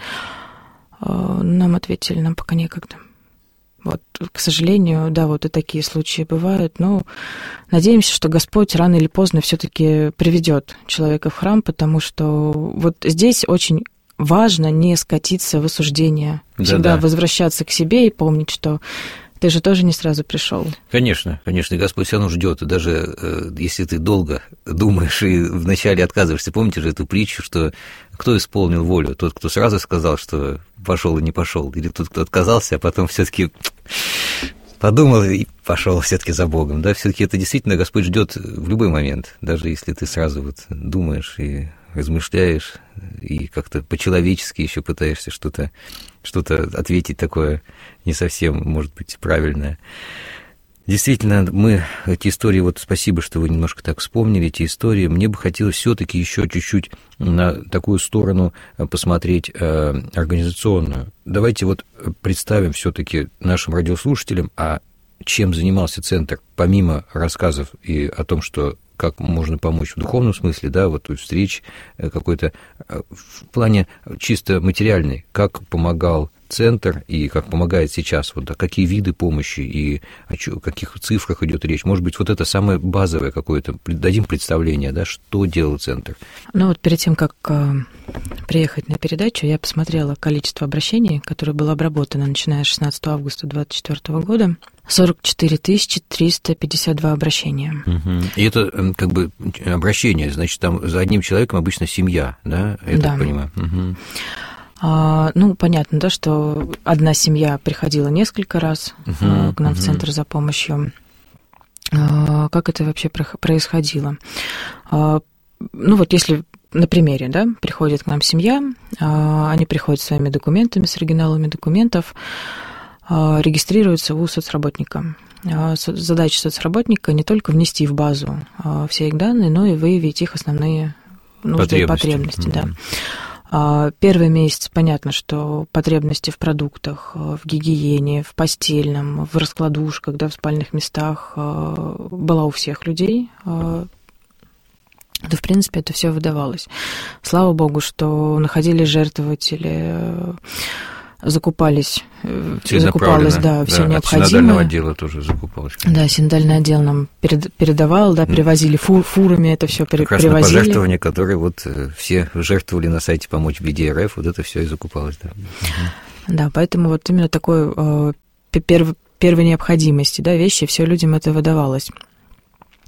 Нам ответили, нам пока некогда. Вот, к сожалению, да, вот и такие случаи бывают, но надеемся, что Господь рано или поздно все-таки приведет человека в храм, потому что вот здесь очень важно не скатиться в осуждение, всегда да, да. возвращаться к себе и помнить, что ты же тоже не сразу пришел.
Конечно, конечно, Господь все равно ждет, и даже э, если ты долго думаешь и вначале отказываешься, помните же эту притчу, что кто исполнил волю? Тот, кто сразу сказал, что пошел и не пошел, или тот, кто отказался, а потом все-таки подумал и пошел все-таки за Богом. Да, все-таки это действительно Господь ждет в любой момент, даже если ты сразу вот думаешь и размышляешь, и как-то по-человечески еще пытаешься что-то, что-то ответить такое не совсем, может быть, правильное. Действительно, мы эти истории, вот спасибо, что вы немножко так вспомнили эти истории. Мне бы хотелось все-таки еще чуть-чуть на такую сторону посмотреть э, организационную. Давайте вот представим все-таки нашим радиослушателям, а чем занимался центр, помимо рассказов и о том, что как можно помочь в духовном смысле, да, вот встреч какой-то в плане чисто материальной, как помогал центр и как помогает сейчас, вот, да, какие виды помощи и о каких цифрах идет речь. Может быть, вот это самое базовое какое-то, дадим представление, да, что делал центр.
Ну вот перед тем, как приехать на передачу, я посмотрела количество обращений, которое было обработано, начиная с шестнадцатого августа две тысячи двадцать четвёртого года. сорок четыре тысячи триста пятьдесят два обращения.
Угу. И это как бы обращение, значит, там за одним человеком обычно семья, да? Я
да.
так понимаю. Угу.
А, ну, понятно, да, что одна семья приходила несколько раз угу, к нам угу. в центр за помощью. А, как это вообще происходило? А, ну, вот если на примере, да, приходит к нам семья, а, они приходят с своими документами, с оригиналами документов, регистрируются у соцработника. Задача соцработника не только внести в базу все их данные, но и выявить их основные нужды и потребности. Mm-hmm. Да. Первый месяц понятно, что потребности в продуктах, в гигиене, в постельном, в раскладушках, да, в спальных местах была у всех людей. То, в принципе, это все выдавалось. Слава богу, что находились жертвователи, закупались, закупалось, да, да, все необходимое.
Синодального отдела тоже закупалось. Конечно.
Да, синодальный отдел нам передавал, да, перевозили фур, фурами, это все перевозили.
Как раз на пожертвования, которые вот все жертвовали на сайте «Помочь в беде РФ», вот это все и закупалось, да.
Угу. Да, поэтому вот именно такой э, перв, первой необходимости, да, вещи, все людям это выдавалось.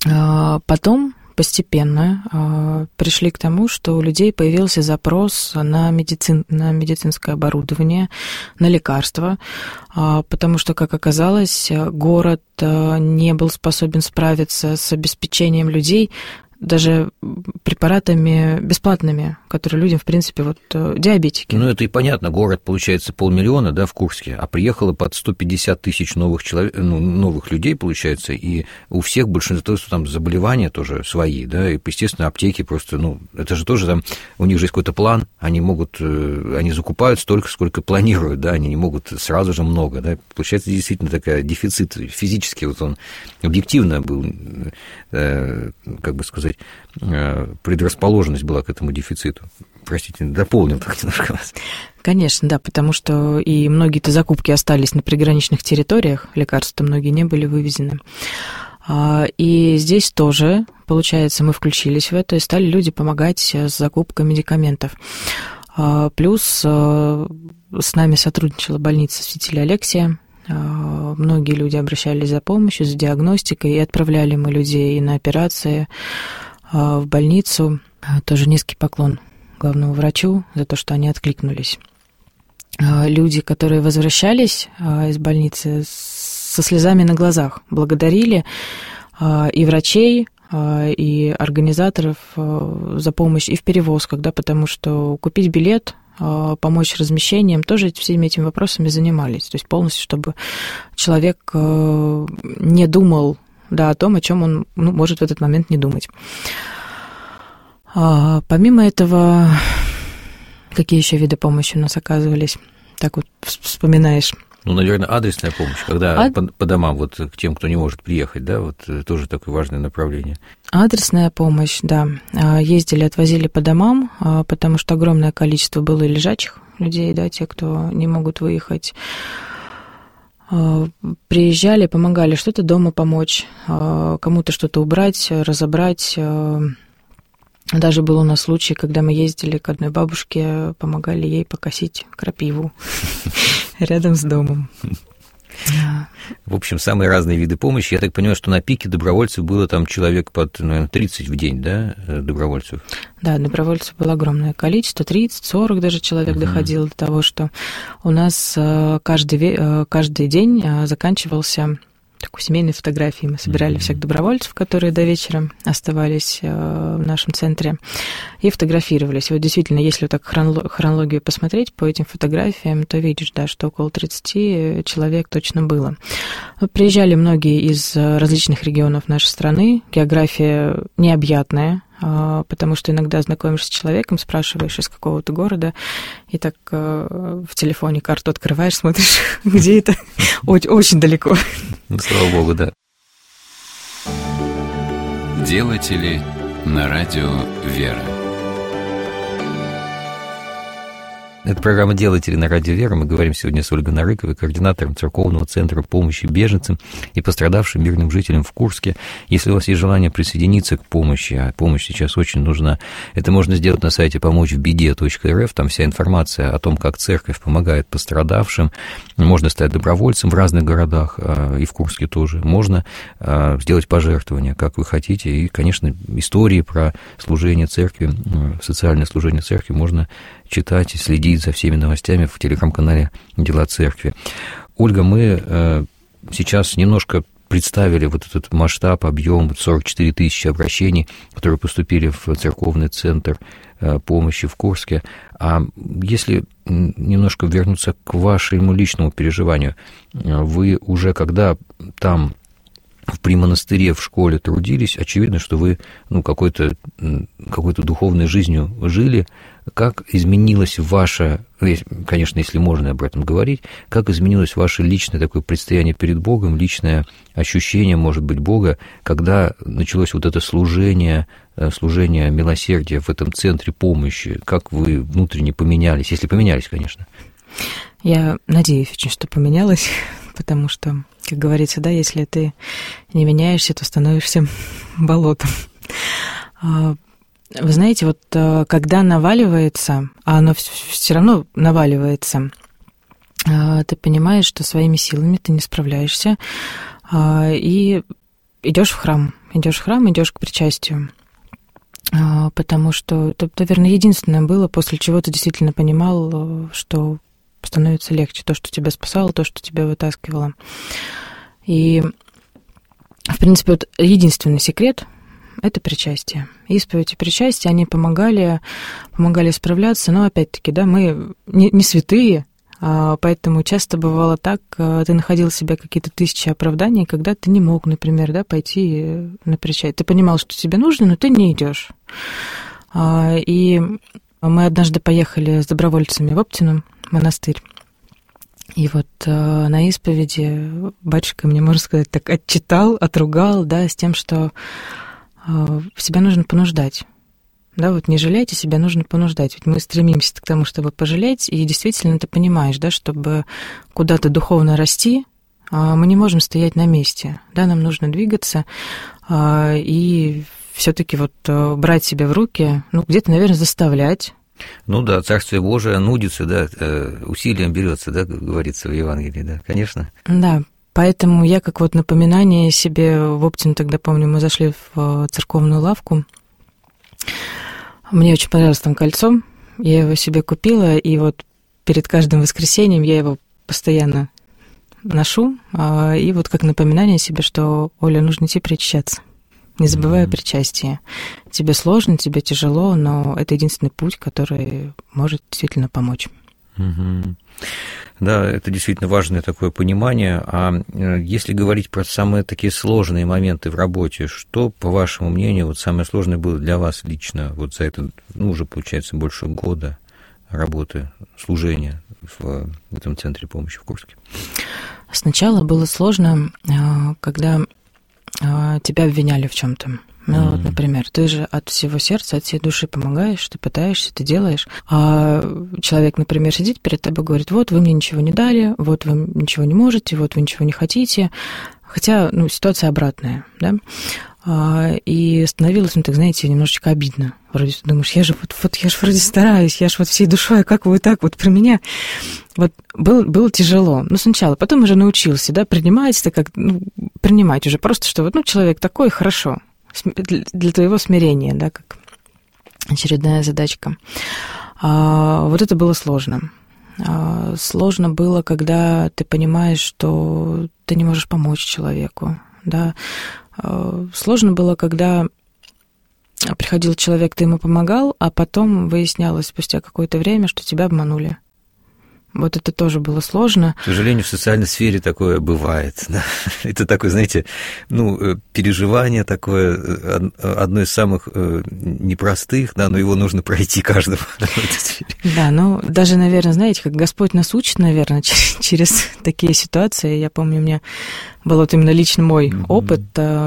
Потом постепенно пришли к тому, что у людей появился запрос на, медицин, на медицинское оборудование, на лекарства, потому что, как оказалось, город не был способен справиться с обеспечением людей даже препаратами бесплатными, которые людям, в принципе, вот диабетики.
Ну, это и понятно, город, получается, полмиллиона, да, в Курске, а приехало под сто пятьдесят тысяч новых, человек, ну, новых людей, получается, и у всех большинство там заболевания тоже свои, да, и, естественно, аптеки просто, ну, это же тоже там, у них же есть какой-то план, они могут, они закупают столько, сколько планируют, да, они не могут сразу же много, да, получается, действительно такая дефицит физически, вот он объективно был, как бы сказать, предрасположенность была к этому дефициту. Простите, дополнил так немножко вас.
Конечно, да, потому что и многие-то закупки остались на приграничных территориях, лекарства многие не были вывезены. И здесь тоже, получается, мы включились в это и стали люди помогать с закупкой медикаментов. Плюс с нами сотрудничала больница святителя Алексия. Многие люди обращались за помощью, за диагностикой, и отправляли мы людей и на операции, в больницу. Тоже низкий поклон главному врачу за то, что они откликнулись. Люди, которые возвращались из больницы со слезами на глазах, благодарили и врачей, и организаторов за помощь и в перевозках, да, потому что купить билет, помочь размещением, тоже всеми этими вопросами занимались. То есть полностью, чтобы человек не думал, да, о том, о чем он, ну, может в этот момент не думать. А, помимо этого, какие еще виды помощи у нас оказывались? Так вот вспоминаешь.
Ну, наверное, адресная помощь, когда а... по, по домам, вот к тем, кто не может приехать, да, вот тоже такое важное направление.
Адресная помощь, да. Ездили, отвозили по домам, потому что огромное количество было и лежачих людей, да, те, кто не могут выехать. Приезжали, помогали что-то дома помочь, кому-то что-то убрать, разобрать. Даже был у нас случай, когда мы ездили к одной бабушке, помогали ей покосить крапиву рядом с домом.
В общем, самые разные виды помощи. Я так понимаю, что на пике добровольцев было там человек под, наверное, тридцать в день, да, добровольцев?
Да, добровольцев было огромное количество, тридцать-сорок даже человек uh-huh. доходило до того, что у нас каждый, каждый день заканчивался такой семейной фотографией. Мы собирали mm-hmm. всех добровольцев, которые до вечера оставались в нашем центре, и фотографировались. И вот действительно, если вот так хронологию посмотреть по этим фотографиям, то видишь, да, что около тридцати человек точно было. Приезжали многие из различных регионов нашей страны. География необъятная, потому что иногда знакомишься с человеком, спрашиваешь, из какого ты города, и так в телефоне карту открываешь, смотришь, где это, очень, очень далеко.
Ну, слава богу, да.
Делатели на радио «Вера».
Это программа «Делатели» на радио «Вера». Мы говорим сегодня с Ольгой Нарыковой, координатором Церковного центра помощи беженцам и пострадавшим мирным жителям в Курске. Если у вас есть желание присоединиться к помощи, а помощь сейчас очень нужна, это можно сделать на сайте помочь в беде точка эр эф. Там вся информация о том, как церковь помогает пострадавшим. Можно стать добровольцем в разных городах, и в Курске тоже. Можно сделать пожертвования, как вы хотите. И, конечно, истории про служение церкви, социальное служение церкви можно читать и следить за всеми новостями в телеграм-канале «Дела церкви». Ольга, мы сейчас немножко представили вот этот масштаб, объем, сорок четыре тысячи обращений, которые поступили в церковный центр помощи в Курске. А если немножко вернуться к вашему личному переживанию, вы уже когда там при монастыре в школе трудились, очевидно, что вы ну, какой-то, какой-то духовной жизнью жили. Как изменилось ваше, конечно, если можно об этом говорить, как изменилось ваше личное такое предстояние перед Богом, личное ощущение, может быть, Бога, когда началось вот это служение, служение милосердия в этом центре помощи? Как вы внутренне поменялись, если поменялись, конечно?
Я надеюсь очень, что поменялось, потому что, как говорится, да, если ты не меняешься, то становишься болотом. Вы знаете, вот когда наваливается, а оно все равно наваливается, ты понимаешь, что своими силами ты не справляешься, и идешь в храм, идешь в храм, идешь к причастию. Потому что это, наверное, единственное было, после чего ты действительно понимал, что становится легче, то, что тебя спасало, то, что тебя вытаскивало. И, в принципе, вот единственный секрет — это причастие. Исповедь и причастие, они помогали, помогали справляться, но, опять-таки, да, мы не, не святые, поэтому часто бывало так, ты находил в себе какие-то тысячи оправданий, когда ты не мог, например, да, пойти на причастие. Ты понимал, что тебе нужно, но ты не идешь. И мы однажды поехали с добровольцами в Оптину монастырь. И вот на исповеди батюшка мне, можно сказать, так отчитал, отругал, да, с тем, что себя нужно понуждать. Да, вот не жалейте, себя нужно понуждать. Ведь мы стремимся к тому, чтобы пожалеть, и действительно ты понимаешь, да, чтобы куда-то духовно расти, мы не можем стоять на месте, да, нам нужно двигаться и все-таки вот брать себя в руки, ну, где-то, наверное, заставлять.
Ну да, Царствие Божие нудится, да, усилием берется, да, говорится в Евангелии, да, конечно.
Да. Поэтому я как вот напоминание себе в Оптину, тогда помню, мы зашли в церковную лавку. Мне очень понравилось там кольцо, я его себе купила, и вот перед каждым воскресеньем я его постоянно ношу, и вот как напоминание себе, что, Оля, нужно идти причащаться, не забывай mm-hmm. о причастии. Тебе сложно, тебе тяжело, но это единственный путь, который может действительно помочь.
Mm-hmm. Да, это действительно важное такое понимание. А если говорить про самые такие сложные моменты в работе, что, по вашему мнению, вот самое сложное было для вас лично вот за это, ну, уже, получается, больше года работы, служения в этом центре помощи в Курске? Сначала
было сложно, когда тебя обвиняли в чем-то. Ну, mm-hmm. вот, например, ты же от всего сердца, от всей души помогаешь, ты пытаешься, ты делаешь, а человек, например, сидит перед тобой и говорит: вот вы мне ничего не дали, вот вы ничего не можете, вот вы ничего не хотите, хотя, ну, ситуация обратная, да, и становилось, ну, так, знаете, немножечко обидно. Вроде ты думаешь, я же вот, вот я же вроде стараюсь, я же вот всей душой, а как вы так вот про меня? Вот было, было тяжело. Ну, сначала, потом уже научился, да, принимать это как, ну, принимать уже просто, что вот, ну, человек такой, хорошо. Для твоего смирения, да, как очередная задачка. А, вот это было сложно. А, сложно было, когда ты понимаешь, что ты не можешь помочь человеку, да. А, сложно было, когда приходил человек, ты ему помогал, а потом выяснялось спустя какое-то время, что тебя обманули. Вот это тоже было сложно.
К сожалению, в социальной сфере такое бывает. Да? Это такое, знаете, ну, переживание такое, одно из самых непростых, да, но его нужно пройти каждому в этой сфере.
Да, ну, даже, наверное, знаете, как Господь нас учит, наверное, через, через такие ситуации. Я помню, у меня был вот именно лично мой mm-hmm. опыт,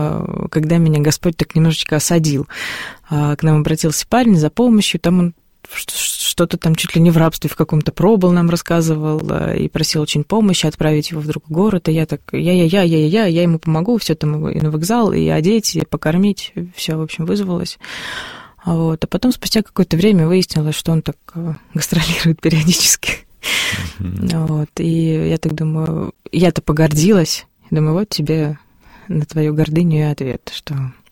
когда меня Господь так немножечко осадил. К нам обратился парень за помощью, там он что-то там чуть ли не в рабстве в каком-то пробыл, нам рассказывал, и просил очень помощи, отправить его в другой город, и я так, я-я-я-я-я, я ему помогу, все там и на вокзал, и одеть, и покормить, все, в общем, вызвалось. Вот. А потом спустя какое-то время выяснилось, что он так гастролирует периодически. Mm-hmm. Вот. И я так думаю, я-то погордилась, думаю, вот тебе на твою гордыню и ответ, что...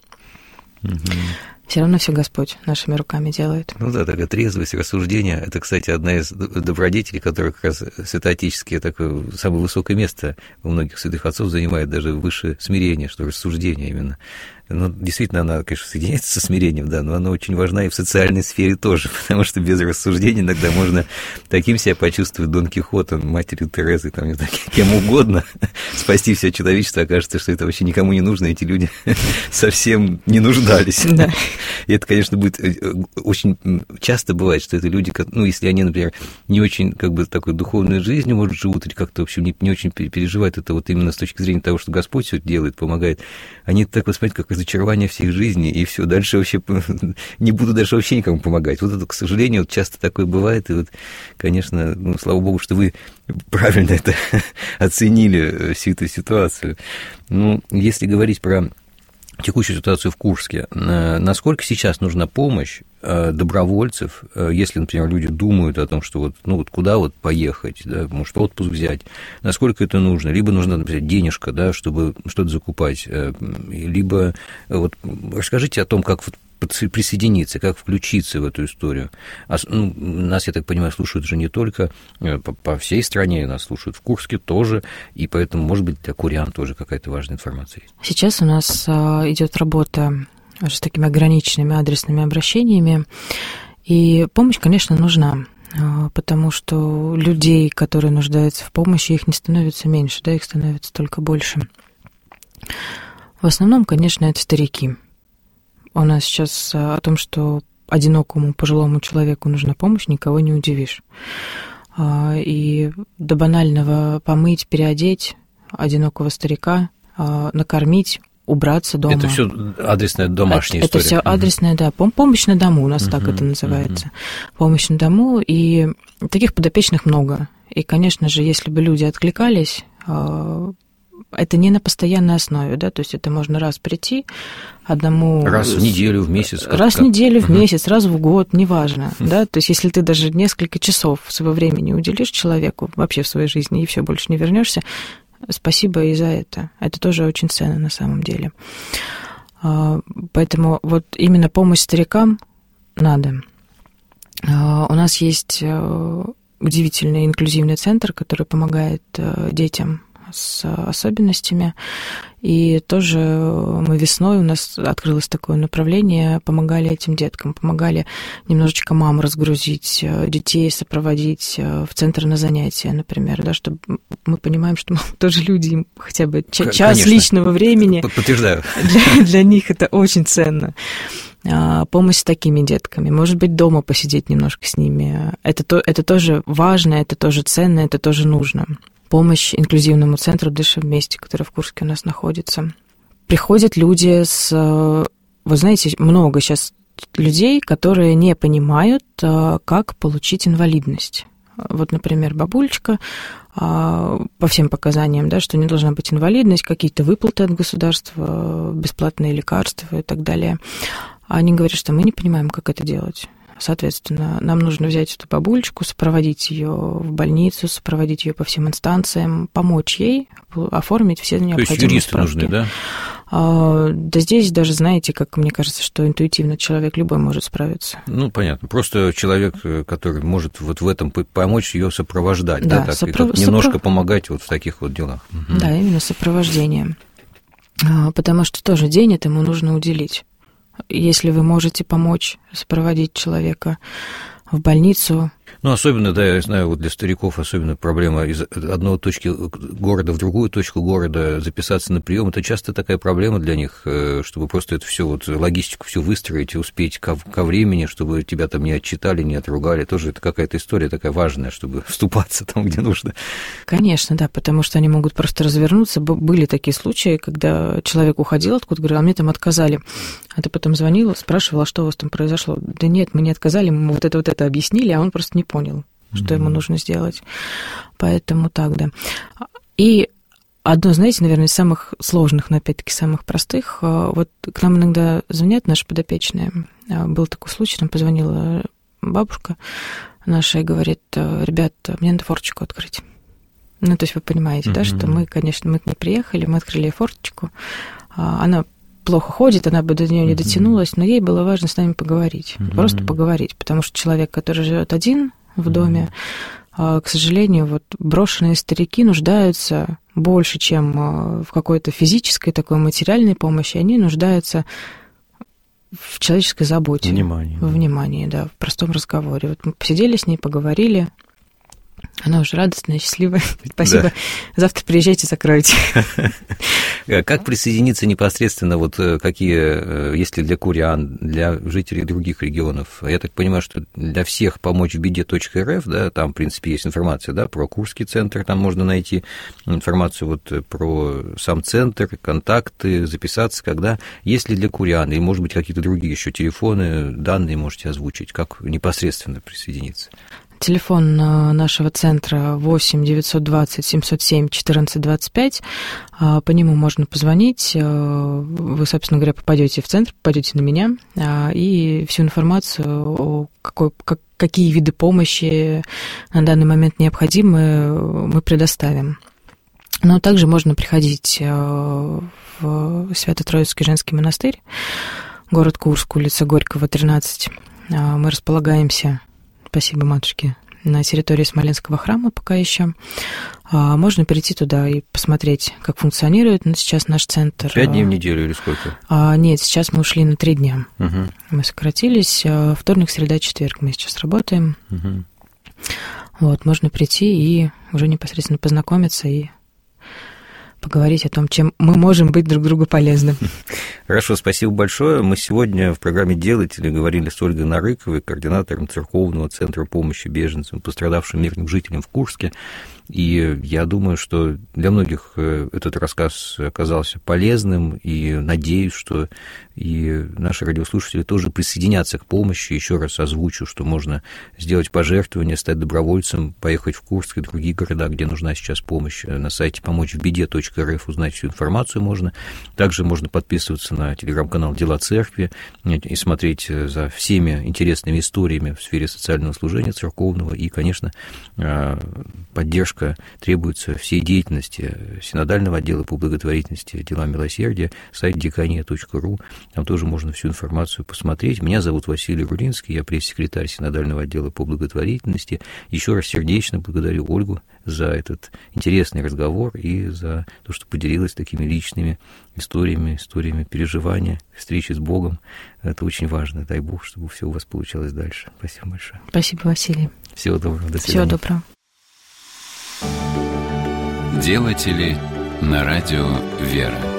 Mm-hmm. Все равно все Господь нашими руками делает.
Ну да, такая трезвость, рассуждение. Это, кстати, одна из добродетелей, которая как раз святоотеческие такое самое высокое место у многих святых отцов занимает, даже выше смирения, что рассуждение именно. Ну, действительно, она, конечно, соединяется со смирением, да, но она очень важна и в социальной сфере тоже, потому что без рассуждения иногда можно таким себя почувствовать Дон Кихотом, матерью Терезой, там, не знаю, кем угодно, спасти все человечество, окажется, что это вообще никому не нужно, эти люди совсем не нуждались. Да. И это, конечно, будет очень часто бывает, что это люди, ну, если они, например, не очень, как бы, такой духовной жизнью, может, живут, или как-то, в общем, не, не очень переживают это вот именно с точки зрения того, что Господь все это делает, помогает, они так воспринимают, как разочарование всей жизни, и все, дальше вообще не буду дальше вообще никому помогать. Вот это, к сожалению, вот часто такое бывает, и вот, конечно, ну, слава Богу, что вы правильно это оценили, всю эту ситуацию. Ну, если говорить про текущую ситуацию в Курске, насколько сейчас нужна помощь добровольцев, если, например, люди думают о том, что вот, ну, вот куда вот поехать, да, может, отпуск взять, насколько это нужно, либо нужна, например, денежка, да, чтобы что-то закупать, либо вот расскажите о том, как вот присоединиться, как включиться в эту историю. А, ну, нас, я так понимаю, слушают же не только по, по всей стране, нас слушают в Курске тоже, и поэтому, может быть, для курян тоже какая-то важная информация есть.
Сейчас у нас идет работа с такими ограниченными адресными обращениями, и помощь, конечно, нужна, потому что людей, которые нуждаются в помощи, их не становится меньше, да, их становится только больше. В основном, конечно, это старики. У нас сейчас о том, что одинокому пожилому человеку нужна помощь, никого не удивишь. И до банального помыть, переодеть одинокого старика, накормить, убраться дома.
Это все адресная домашняя
это,
история.
Это все адресная, да, помощь на дому, у нас uh-huh, так это называется. Uh-huh. Помощь на дому, и таких подопечных много. И, конечно же, если бы люди откликались, это не на постоянной основе, да, то есть это можно раз прийти одному...
Раз в неделю, в месяц. Как,
раз в
как?
неделю, в
uh-huh.
месяц, раз в год, неважно, uh-huh. да, то есть если ты даже несколько часов своего времени уделишь человеку вообще в своей жизни и все больше не вернешься, спасибо и за это. Это тоже очень ценно на самом деле. Поэтому вот именно помощь старикам надо. У нас есть удивительный инклюзивный центр, который помогает детям с особенностями. И тоже мы весной, у нас открылось такое направление, помогали этим деткам, помогали немножечко мам разгрузить, детей сопроводить в центр на занятия, например, да, чтобы мы понимаем, что мы тоже люди, им хотя бы ч- час
Конечно.
Личного времени.
Подтверждаю.
Для, для них это очень ценно. Помощь с такими детками, может быть, дома посидеть немножко с ними. Это, то, это тоже важно, это тоже ценно, это тоже нужно. Помощь инклюзивному центру «Дышим вместе», который в Курске у нас находится. Приходят люди с... Вы знаете, много сейчас людей, которые не понимают, как получить инвалидность. Вот, например, бабулечка по всем показаниям, да, что не должна быть инвалидность, какие-то выплаты от государства, бесплатные лекарства и так далее. Они говорят, что мы не понимаем, как это делать. Соответственно, нам нужно взять эту бабулечку, сопроводить ее в больницу, сопроводить ее по всем инстанциям, помочь ей оформить все необходимые справки.
То есть юристы нужны, да?
А, да здесь даже, знаете, как мне кажется, что интуитивно человек любой может справиться.
Ну, понятно. Просто человек, который может вот в этом помочь ее сопровождать, да, да так,
сопров...
и немножко сопров... помогать вот в таких вот делах. Угу.
Да, именно сопровождение. А, потому что тоже день этому нужно уделить. Если вы можете помочь сопроводить человека в больницу.
Ну, особенно, да, я знаю, вот для стариков особенно проблема из одной точки города в другую точку города записаться на прием. Это часто такая проблема для них, чтобы просто это все вот логистику всю выстроить и успеть ко, ко времени, чтобы тебя там не отчитали, не отругали. Тоже это какая-то история такая важная, чтобы вступаться там, где нужно.
Конечно, да, потому что они могут просто развернуться. Были такие случаи, когда человек уходил откуда, говорил, а мне там отказали. А ты потом звонила, спрашивала, а что у вас там произошло? Да нет, мы не отказали, мы вот это вот это объяснили, а он просто не понял, что mm-hmm. ему нужно сделать. Поэтому так, да. И одно, знаете, наверное, из самых сложных, но опять-таки самых простых, вот к нам иногда звонят наши подопечные. Был такой случай, нам позвонила бабушка наша и говорит, ребят, мне надо форточку открыть. Ну, то есть вы понимаете, mm-hmm. да, что мы, конечно, мы к ней приехали, мы открыли ей форточку, она плохо ходит, она бы до нее не дотянулась, но ей было важно с нами поговорить, mm-hmm. просто поговорить, потому что человек, который живет один в доме, mm-hmm. к сожалению, вот брошенные старики нуждаются больше, чем в какой-то физической такой материальной помощи, они нуждаются в человеческой заботе,
внимание,
во внимании, да, в простом разговоре. Вот мы посидели с ней, поговорили. Она уже радостная, счастливая. Спасибо. Да. Завтра приезжайте, закройте.
Как присоединиться непосредственно, вот какие, если для курян, для жителей других регионов? Я так понимаю, что для всех помочь в беде точка эр эф, да, там, в принципе, есть информация, да, про Курский центр, там можно найти информацию вот про сам центр, контакты, записаться, когда. Если для курян, и, может быть, какие-то другие еще телефоны, данные можете озвучить, как непосредственно присоединиться?
Телефон нашего центра восемь девятьсот двадцать семьсот семь четырнадцать двадцать пять. По нему можно позвонить. Вы, собственно говоря, попадете в центр, попадете на меня, и всю информацию о какой, как, какие виды помощи на данный момент необходимы, мы предоставим. Но также можно приходить в Свято-Троицкий женский монастырь, город Курск, улица Горького, тринадцать. Мы располагаемся, спасибо матушке, на территории Смоленского храма пока еще. Можно перейти туда и посмотреть, как функционирует сейчас наш центр.
Пять дней в неделю или сколько?
Нет, сейчас мы ушли на три дня.
Угу.
Мы сократились. Вторник, среда, четверг мы сейчас работаем.
Угу.
Вот, можно прийти и уже непосредственно познакомиться и поговорить о том, чем мы можем быть друг другу полезны.
Хорошо, спасибо большое. Мы сегодня в программе «Делатели» говорили с Ольгой Нарыковой, координатором Церковного центра помощи беженцам, пострадавшим мирным жителям в Курске. И я думаю, что для многих этот рассказ оказался полезным, и надеюсь, что и наши радиослушатели тоже присоединятся к помощи. Еще раз озвучу, что можно сделать пожертвование, стать добровольцем, поехать в Курск и другие города, где нужна сейчас помощь. На сайте помочь в беде точка эр эф узнать всю информацию можно. Также можно подписываться на телеграм-канал «Дела церкви» и смотреть за всеми интересными историями в сфере социального служения церковного. И, конечно, поддержка требуется всей деятельности синодального отдела по благотворительности, дела милосердия, сайт дикания точка ру, там тоже можно всю информацию посмотреть. Меня зовут Василий Рулинский, я пресс-секретарь синодального отдела по благотворительности. Еще раз сердечно благодарю Ольгу за этот интересный разговор и за то, что поделилась такими личными историями, историями переживания, встречи с Богом. Это очень важно. Дай Бог, чтобы все у вас получалось дальше. Спасибо большое.
Спасибо, Василий.
Всего доброго. До
Всего
свидания.
доброго.
Делатели на радио «Вера».